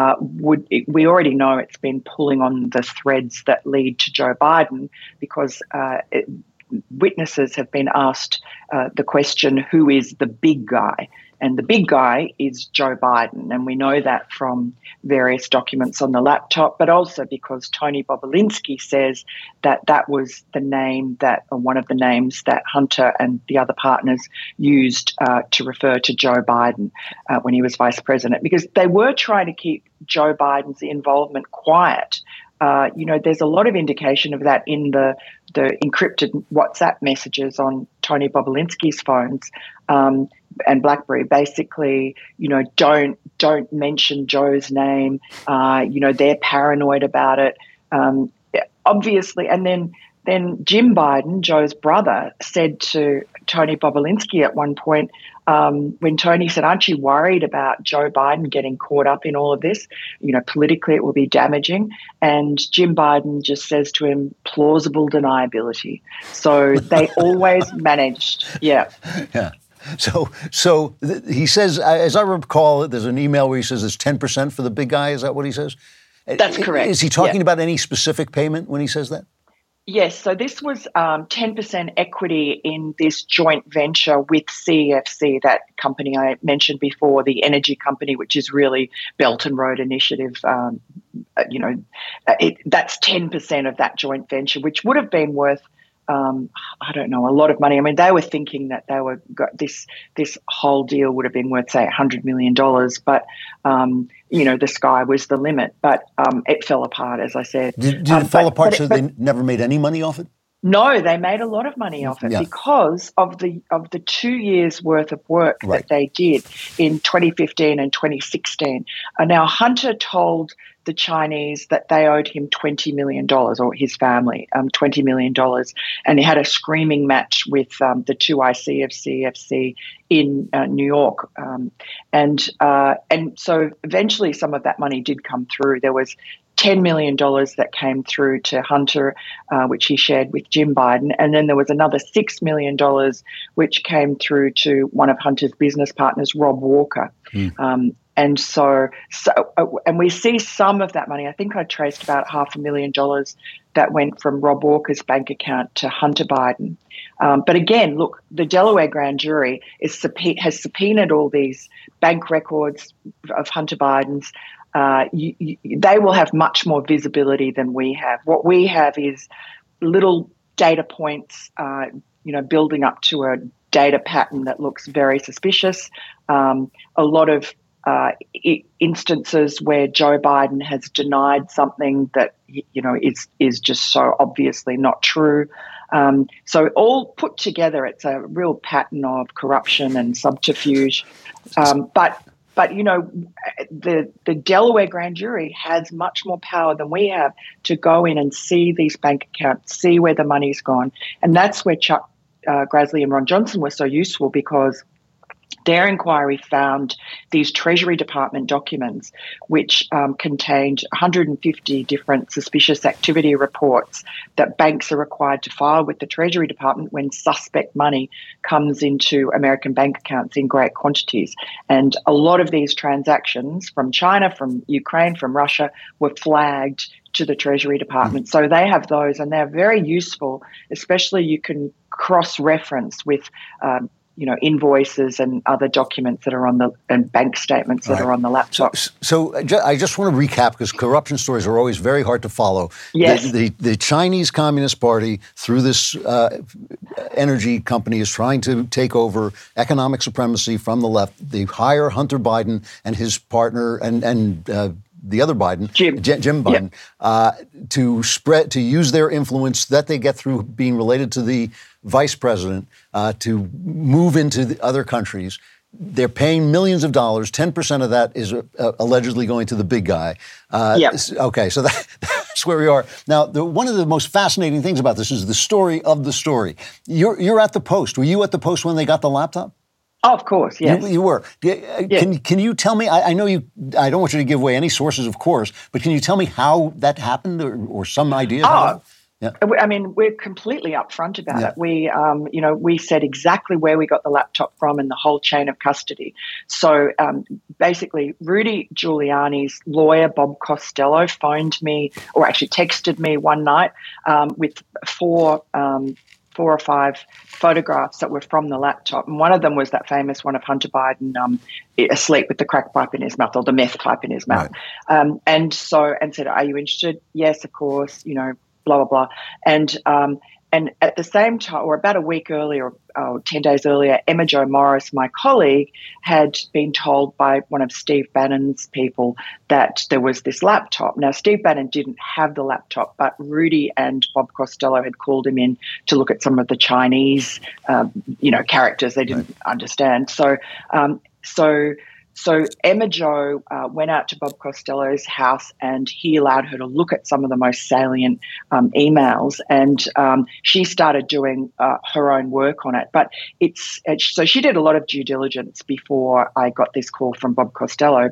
we already know it's been pulling on the threads that lead to Joe Biden because witnesses have been asked the question, who is the big guy? And the big guy is Joe Biden. And we know that from various documents on the laptop, but also because Tony Bobulinski says that was the name or one of the names that Hunter and the other partners used to refer to Joe Biden when he was vice president, because they were trying to keep Joe Biden's involvement quiet. There's a lot of indication of that in the encrypted WhatsApp messages on Tony Bobulinski's phones and BlackBerry. Basically, don't mention Joe's name. They're paranoid about it. Obviously, and then Jim Biden, Joe's brother, said to Tony Bobulinski at one point, when Tony said, aren't you worried about Joe Biden getting caught up in all of this? Politically it will be damaging. And Jim Biden just says to him, plausible deniability. So they always managed. Yeah. So he says, as I recall, there's an email where he says it's 10% for the big guy. Is that what he says? That's correct. Is he talking about any specific payment when he says that? Yes, so this was 10% equity in this joint venture with CEFC, that company I mentioned before, the energy company, which is really Belt and Road Initiative. That's 10% of that joint venture, which would have been worth, a lot of money. I mean, they were thinking that this whole deal would have been worth, say, $100 million, but the sky was the limit. But it fell apart, as I said. Did it fall apart so they never made any money off it? No, they made a lot of money off it because of the 2 years worth of work that they did in 2015 and 2016. Now, Hunter told the Chinese that they owed him $20 million, or his family, $20 million. And he had a screaming match with the 2IC of CEFC in New York. And so eventually some of that money did come through. There was $10 million that came through to Hunter, which he shared with Jim Biden. And then there was another $6 million, which came through to one of Hunter's business partners, Rob Walker. And and we see some of that money. I think I traced about $500,000 that went from Rob Walker's bank account to Hunter Biden. But again, look, the Delaware grand jury has subpoenaed all these bank records of Hunter Biden's. They will have much more visibility than we have. What we have is little data points, building up to a data pattern that looks very suspicious. A lot of instances where Joe Biden has denied something that is just so obviously not true. So all put together, it's a real pattern of corruption and subterfuge. But the Delaware grand jury has much more power than we have to go in and see these bank accounts, see where the money's gone. And that's where Chuck Grassley and Ron Johnson were so useful, because their inquiry found these Treasury Department documents which contained 150 different suspicious activity reports that banks are required to file with the Treasury Department when suspect money comes into American bank accounts in great quantities. And a lot of these transactions from China, from Ukraine, from Russia were flagged to the Treasury Department. So they have those, and they're very useful, especially you can cross-reference with invoices and other documents that are and bank statements that are on the laptop. So I just want to recap, because corruption stories are always very hard to follow. Yes. The Chinese Communist Party, through this energy company, is trying to take over economic supremacy from the left. They hire Hunter Biden and his partner and the other Biden, Jim Biden, to use their influence that they get through being related to the vice president to move into the other countries. They're paying millions of dollars. 10% of that is allegedly going to the big guy. Okay, so that's where we are. Now, one of the most fascinating things about this is the story of the story. You're at the Post. Were you at the Post when they got the laptop? Oh, of course, yes. You were. Can you tell me, I know I don't want you to give away any sources, of course, but can you tell me how that happened, or some ideas? Yeah. I mean, we're completely upfront about it. We said exactly where we got the laptop from and the whole chain of custody. So basically, Rudy Giuliani's lawyer, Bob Costello, phoned me, or actually texted me one night with four or five photographs that were from the laptop. And one of them was that famous one of Hunter Biden asleep with the crack pipe in his mouth, or the meth pipe in his mouth. Right. And said, "Are you interested?" "Yes, of course," blah, blah, blah. And at the same time, or about a week earlier, 10 days earlier, Emma Jo Morris, my colleague, had been told by one of Steve Bannon's people that there was this laptop. Now, Steve Bannon didn't have the laptop, but Rudy and Bob Costello had called him in to look at some of the Chinese, characters they didn't understand. So Emma Jo went out to Bob Costello's house, and he allowed her to look at some of the most salient emails, and she started doing her own work on it. But so she did a lot of due diligence before I got this call from Bob Costello.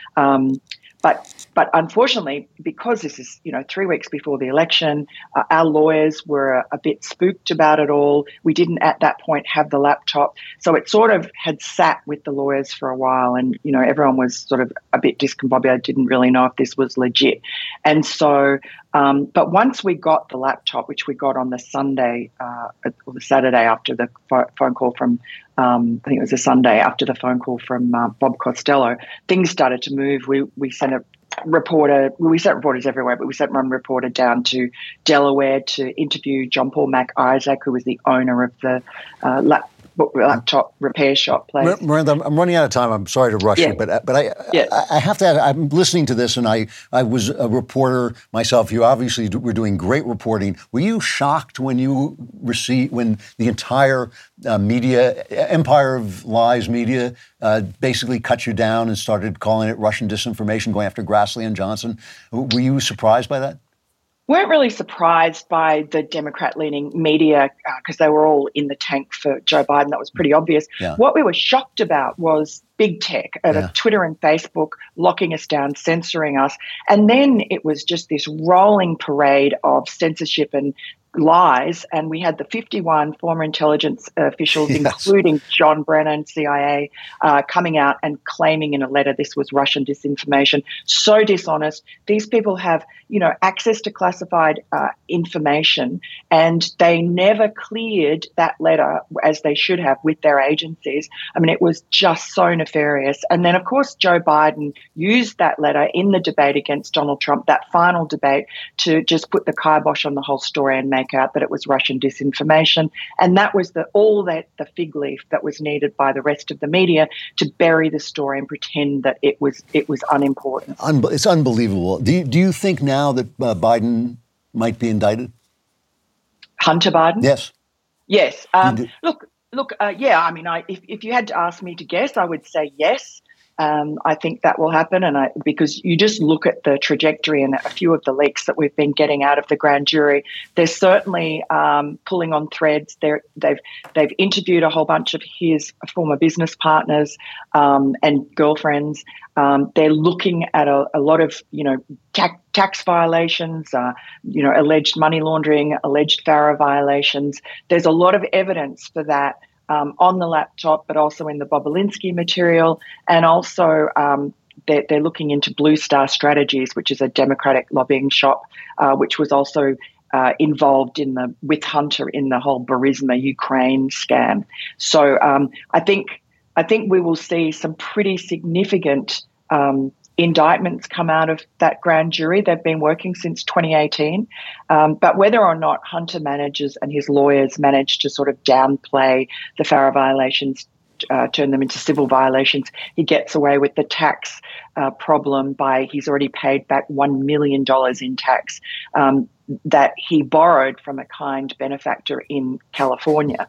But unfortunately, because this is 3 weeks before the election, our lawyers were a bit spooked about it all. We didn't at that point have the laptop, so it sort of had sat with the lawyers for a while, and everyone was sort of a bit discombobulated, didn't really know if this was legit. And so, but once we got the laptop, which we got on the Sunday or the Saturday after the phone call from, I think it was a Sunday after the phone call from Bob Costello, things started to move. We sent a reporter, we sent reporters everywhere, but we sent one reporter down to Delaware to interview John Paul MacIsaac, who was the owner of the laptop repair shop place. Miranda, I'm running out of time. I'm sorry to rush you, but I have to. I'm listening to this, and I was a reporter myself. You obviously were doing great reporting. Were you shocked when when the entire media, Empire of Lies media, basically cut you down and started calling it Russian disinformation, going after Grassley and Johnson? Were you surprised by that? Weren't really surprised by the Democrat-leaning media because they were all in the tank for Joe Biden. That was pretty obvious. Yeah. What we were shocked about was big tech, Twitter and Facebook locking us down, censoring us. And then it was just this rolling parade of censorship and lies, and we had the 51 former intelligence officials, including John Brennan, CIA, coming out and claiming in a letter this was Russian disinformation. So dishonest. These people have, access to classified information, and they never cleared that letter as they should have with their agencies. I mean, it was just so nefarious. And then, of course, Joe Biden used that letter in the debate against Donald Trump, that final debate, to just put the kibosh on the whole story and make make out that it was Russian disinformation. And that was the fig leaf that was needed by the rest of the media to bury the story and pretend that it was unimportant. It's unbelievable. Do you think now that Biden might be indicted? Hunter Biden? Yes. Yes. Yeah. I mean, if you had to ask me to guess, I would say yes. I think that will happen, because you just look at the trajectory and a few of the leaks that we've been getting out of the grand jury. They're certainly pulling on threads. They've interviewed a whole bunch of his former business partners and girlfriends. They're looking at a lot of tax violations, alleged money laundering, alleged FARA violations. There's a lot of evidence for that. On the laptop, but also in the Bobulinski material. And also they're looking into Blue Star Strategies, which is a Democratic lobbying shop, which was also involved with Hunter in the whole Burisma Ukraine scam. So I think we will see some pretty significant indictments come out of that grand jury. They've been working since 2018. But whether or not Hunter manages and his lawyers manage to sort of downplay the FARA violations, turn them into civil violations, he gets away with the tax problem he's already paid back $1 million in tax that he borrowed from a kind benefactor in California.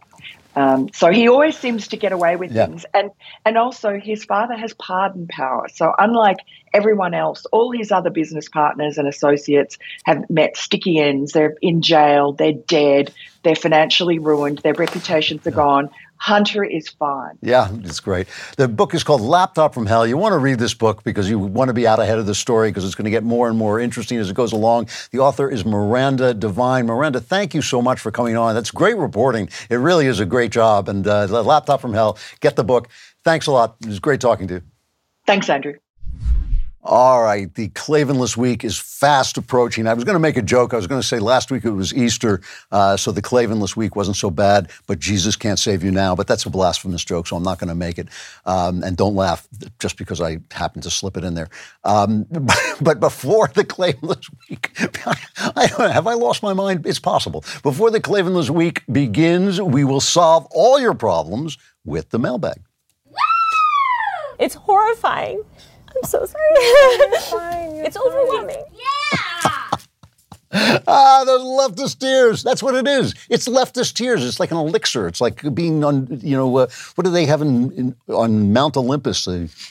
So he always seems to get away with things. And also his father has pardon power. So unlike everyone else, all his other business partners and associates have met sticky ends. They're in jail. They're dead. They're financially ruined. Their reputations are gone. Hunter is fine. Yeah, it's great. The book is called Laptop from Hell. You want to read this book because you want to be out ahead of the story because it's going to get more and more interesting as it goes along. The author is Miranda Devine. Miranda, thank you so much for coming on. That's great reporting. It really is a great job. And Laptop from Hell, get the book. Thanks a lot. It was great talking to you. Thanks, Andrew. All right, the Klavanless week is fast approaching. I was going to make a joke. I was going to say last week it was Easter, so the Klavanless week wasn't so bad, but Jesus can't save you now. But that's a blasphemous joke, so I'm not going to make it. And don't laugh just because I happened to slip it in there. But before the Klavanless week, have I lost my mind? It's possible. Before the Klavanless week begins, we will solve all your problems with the mailbag. It's horrifying. I'm so sorry. It's fine. It's overwhelming. Yeah. Those leftist tears. That's what it is. It's leftist tears. It's like an elixir. It's like being on, what do they have on Mount Olympus?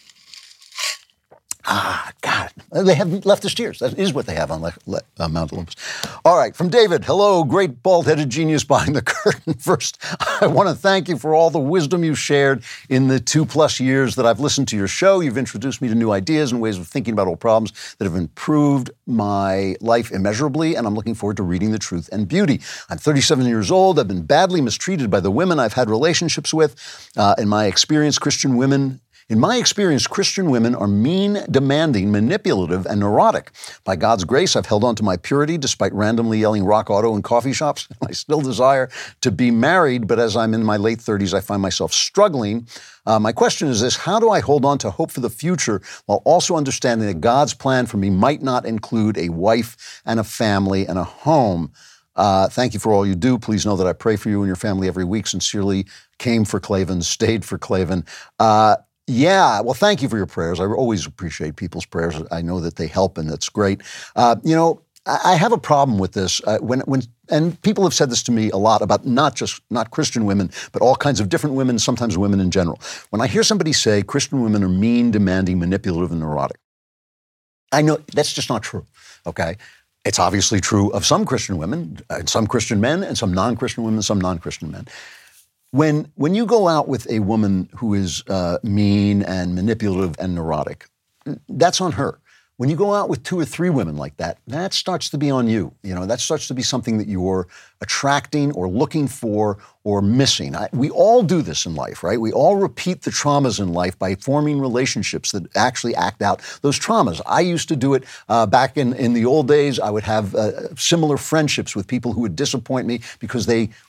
God. They have leftist tears. That is what they have on Mount Olympus. All right. From David. Hello, great bald-headed genius behind the curtain. First, I want to thank you for all the wisdom you've shared in the 2+ years that I've listened to your show. You've introduced me to new ideas and ways of thinking about old problems that have improved my life immeasurably, and I'm looking forward to reading The Truth and Beauty. I'm 37 years old. I've been badly mistreated by the women I've had relationships with. In my experience, Christian women are mean, demanding, manipulative, and neurotic. By God's grace, I've held on to my purity despite randomly yelling rock auto in coffee shops. I still desire to be married, but as I'm in my late 30s, I find myself struggling. My question is this: how do I hold on to hope for the future while also understanding that God's plan for me might not include a wife and a family and a home? Thank you for all you do. Please know that I pray for you and your family every week. Sincerely, came for Klavan, stayed for Klavan. Yeah, well, thank you for your prayers. I always appreciate people's prayers. I know that they help, and that's great. I have a problem with this and people have said this to me a lot about not Christian women, but all kinds of different women, sometimes women in general. When I hear somebody say Christian women are mean, demanding, manipulative, and neurotic, I know that's just not true, okay? It's obviously true of some Christian women, and some Christian men, and some non-Christian women, some non-Christian men. When you go out with a woman who is mean and manipulative and neurotic, that's on her. When you go out with 2 or 3 women like that, that starts to be on you. That starts to be something that you're attracting or looking for or missing. We all do this in life, right? We all repeat the traumas in life by forming relationships that actually act out those traumas. I used to do it back in the old days. I would have similar friendships with people who would disappoint me because they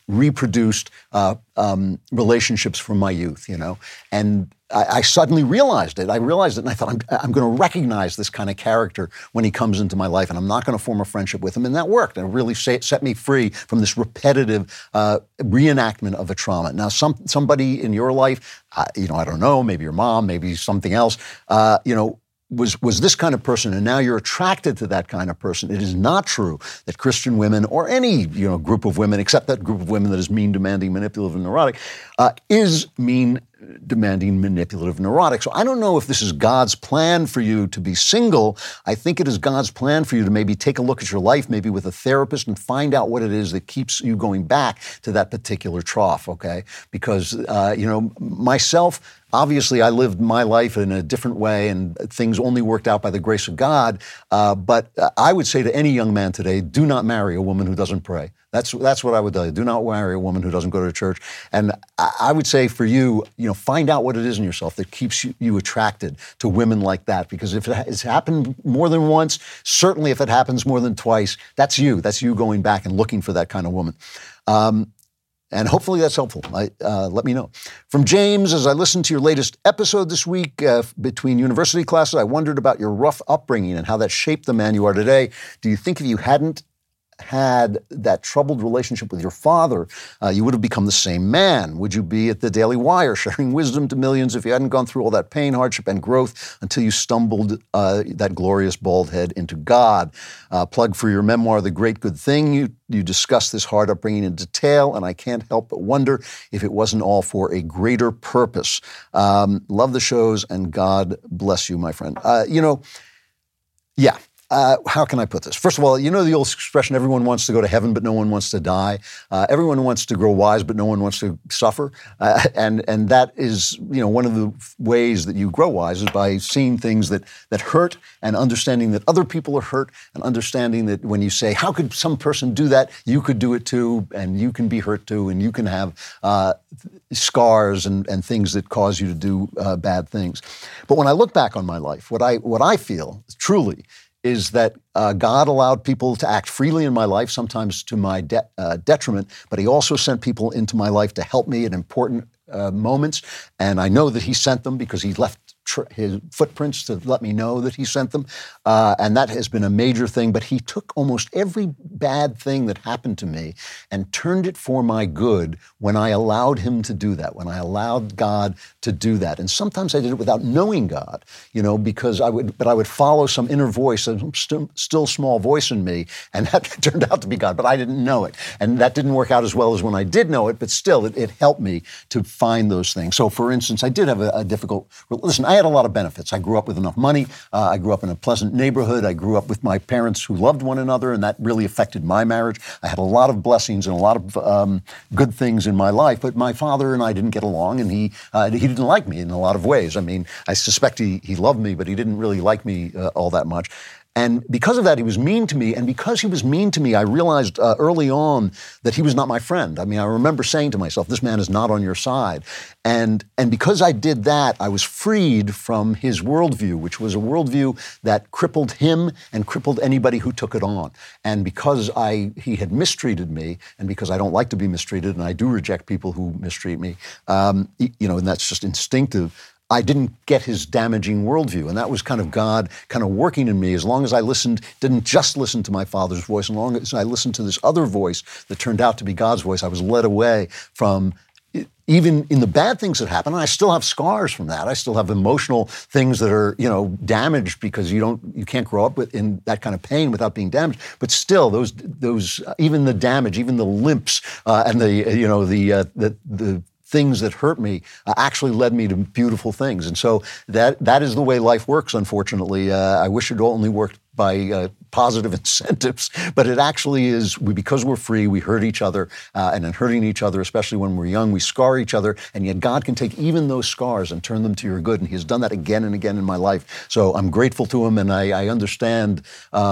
reproduced relationships from my youth, and I suddenly realized it. I realized it, and I thought, I'm going to recognize this kind of character when he comes into my life, and I'm not going to form a friendship with him. And that worked. And it really set me free from this repetitive reenactment of a trauma. Now, somebody in your life, I don't know, maybe your mom, maybe something else, was this kind of person, and now you're attracted to that kind of person. It is not true that Christian women or any group of women, except that group of women that is mean, demanding, manipulative, and neurotic, is mean, demanding, manipulative, neurotic. So I don't know if this is God's plan for you to be single. I think it is God's plan for you to maybe take a look at your life, maybe with a therapist, and find out what it is that keeps you going back to that particular trough, okay? Because, myself, obviously, I lived my life in a different way, and things only worked out by the grace of God. But I would say to any young man today, do not marry a woman who doesn't pray. That's what I would tell you. Do not marry a woman who doesn't go to church. And I would say for you, find out what it is in yourself that keeps you attracted to women like that. Because if it's happened more than once, certainly if it happens more than twice, that's you. That's you going back and looking for that kind of woman. And hopefully that's helpful. Let me know. From James, as I listened to your latest episode this week, between university classes, I wondered about your rough upbringing and how that shaped the man you are today. Do you think if you hadn't had that troubled relationship with your father, you would have become the same man? Would you be at the Daily Wire sharing wisdom to millions if you hadn't gone through all that pain, hardship, and growth until you stumbled that glorious bald head into God? Plug for your memoir, The Great Good Thing. You discuss this hard upbringing in detail, and I can't help but wonder if it wasn't all for a greater purpose. Love the shows, and God bless you, my friend. Yeah. How can I put this? First of all, the old expression, everyone wants to go to heaven, but no one wants to die. Everyone wants to grow wise, but no one wants to suffer. And that is, one of the ways that you grow wise is by seeing things that hurt and understanding that other people are hurt, and understanding that when you say, how could some person do that? You could do it too, and you can be hurt too, and you can have scars and things that cause you to do bad things. But when I look back on my life, what I feel truly is that God allowed people to act freely in my life, sometimes to my detriment, but he also sent people into my life to help me at important moments. And I know that he sent them because he left his footprints to let me know that he sent them. And that has been a major thing. But he took almost every bad thing that happened to me and turned it for my good when I allowed him to do that, when I allowed God to do that. And sometimes I did it without knowing God, because I would follow some inner voice, a still small voice in me, and that turned out to be God, but I didn't know it. And that didn't work out as well as when I did know it, but still, it helped me to find those things. So, for instance, I did have a difficult, listen, I had a lot of benefits. I grew up with enough money. I grew up in a pleasant neighborhood. I grew up with my parents who loved one another, and that really affected my marriage. I had a lot of blessings and a lot of good things in my life, but my father and I didn't get along, and he didn't like me in a lot of ways. I mean, I suspect he loved me, but he didn't really like me all that much. And because of that, he was mean to me. And because he was mean to me, I realized early on that he was not my friend. I mean, I remember saying to myself, this man is not on your side. And because I did that, I was freed from his worldview, which was a worldview that crippled him and crippled anybody who took it on. And because he had mistreated me, and because I don't like to be mistreated, and I do reject people who mistreat me, and that's just instinctive, I didn't get his damaging worldview. And that was kind of God kind of working in me as long as I didn't just listen to my father's voice, as long as I listened to this other voice that turned out to be God's voice. I was led away from, even in the bad things that happen, and I still have scars from that. I still have emotional things that are, damaged because you can't grow up in that kind of pain without being damaged. But still, those even the damage, even the limps, and the things that hurt me actually led me to beautiful things. And so that is the way life works, unfortunately. I wish it only worked by positive incentives, but it actually is, because we're free, we hurt each other, and in hurting each other, especially when we're young, we scar each other, and yet God can take even those scars and turn them to your good, and he has done that again and again in my life. So I'm grateful to him, and I understand,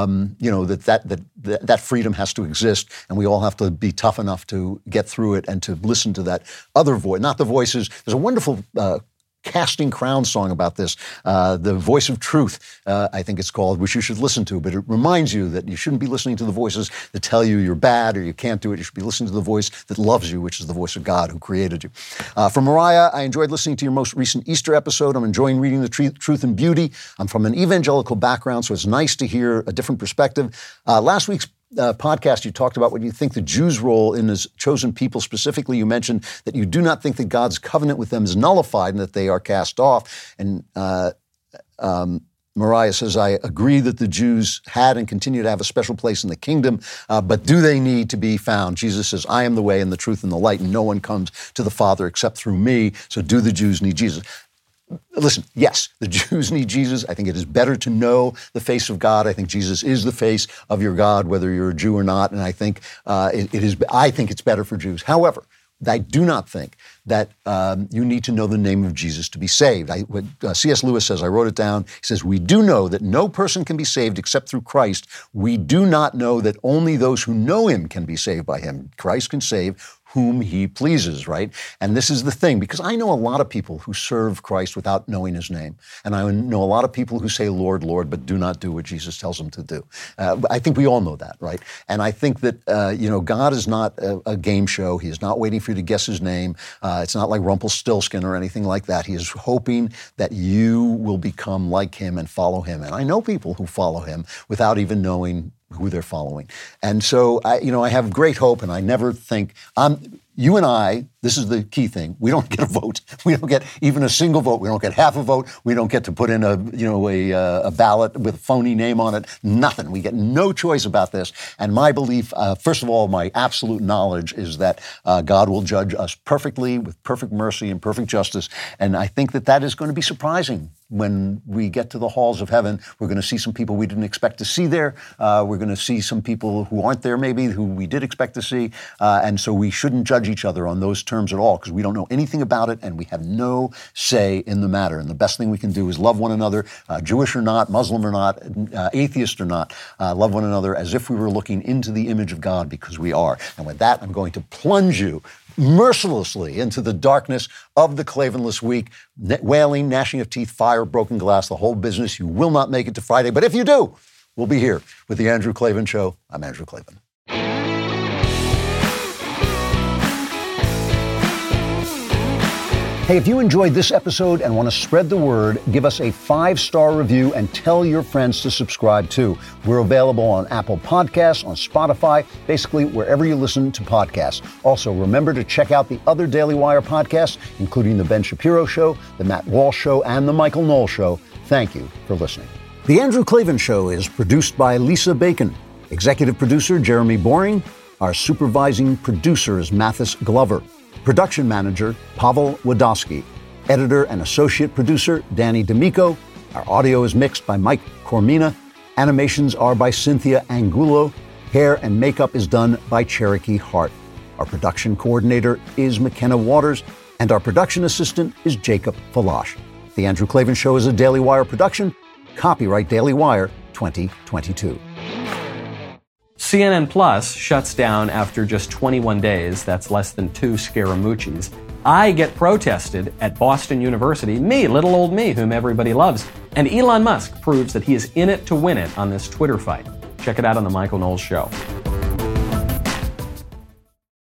that freedom has to exist, and we all have to be tough enough to get through it and to listen to that other voice, not the voices. There's a wonderful Casting Crowns song about this, The Voice of Truth, I think it's called, which you should listen to. But it reminds you that you shouldn't be listening to the voices that tell you you're bad or you can't do it. You should be listening to the voice that loves you, which is the voice of God who created you. From Mariah, I enjoyed listening to your most recent Easter episode. I'm enjoying reading The Truth and Beauty. I'm from an evangelical background, so it's nice to hear a different perspective. Last week's podcast, you talked about what you think the Jews' role in His chosen people. Specifically, you mentioned that you do not think that God's covenant with them is nullified and that they are cast off. And Mariah says, I agree that the Jews had and continue to have a special place in the kingdom, but do they need to be found? Jesus says, I am the way and the truth and the light, and no one comes to the Father except through me. So do the Jews need Jesus? Listen, yes, the Jews need Jesus. I think it is better to know the face of God. I think Jesus is the face of your God, whether you're a Jew or not. And I think I think it's better for Jews. However, I do not think that you need to know the name of Jesus to be saved. What C.S. Lewis says, I wrote it down. He says, we do know that no person can be saved except through Christ. We do not know that only those who know him can be saved by him. Christ can save whom he pleases, right? And this is the thing, because I know a lot of people who serve Christ without knowing his name. And I know a lot of people who say, Lord, Lord, but do not do what Jesus tells them to do. I think we all know that, right? And I think that, God is not a game show. He is not waiting for you to guess his name. It's not like Rumpelstiltskin or anything like that. He is hoping that you will become like him and follow him. And I know people who follow him without even knowing who they're following. And so, I have great hope, and I never think, you and I, this is the key thing, we don't get a vote. We don't get even a single vote. We don't get half a vote. We don't get to put in a ballot with a phony name on it. Nothing. We get no choice about this. And my belief, first of all, my absolute knowledge is that God will judge us perfectly with perfect mercy and perfect justice. And I think that is going to be surprising. When we get to the halls of heaven, we're going to see some people we didn't expect to see there. We're going to see some people who aren't there maybe, who we did expect to see. And so we shouldn't judge each other on those terms at all, because we don't know anything about it and we have no say in the matter. And the best thing we can do is love one another, Jewish or not, Muslim or not, atheist or not, love one another as if we were looking into the image of God, because we are. And with that, I'm going to plunge you mercilessly into the darkness of the Klavanless week. Wailing, gnashing of teeth, fire, broken glass, the whole business. You will not make it to Friday, but if you do, we'll be here with the Andrew Klavan Show. I'm Andrew Klavan. Hey, if you enjoyed this episode and want to spread the word, give us a 5-star review and tell your friends to subscribe too. We're available on Apple Podcasts, on Spotify, basically wherever you listen to podcasts. Also, remember to check out the other Daily Wire podcasts, including The Ben Shapiro Show, The Matt Walsh Show, and The Michael Knowles Show. Thank you for listening. The Andrew Klavan Show is produced by Lisa Bacon. Executive producer Jeremy Boring. Our supervising producer is Mathis Glover. Production manager, Pavel Wadowski. Editor and associate producer, Danny D'Amico. Our audio is mixed by Mike Cormina. Animations are by Cynthia Angulo. Hair and makeup is done by Cherokee Hart. Our production coordinator is McKenna Waters. And our production assistant is Jacob Falash. The Andrew Klavan Show is a Daily Wire production. Copyright Daily Wire 2022. CNN Plus shuts down after just 21 days. That's less than 2 Scaramucci's. I get protested at Boston University, me, little old me, whom everybody loves. And Elon Musk proves that he is in it to win it on this Twitter fight. Check it out on The Michael Knowles Show.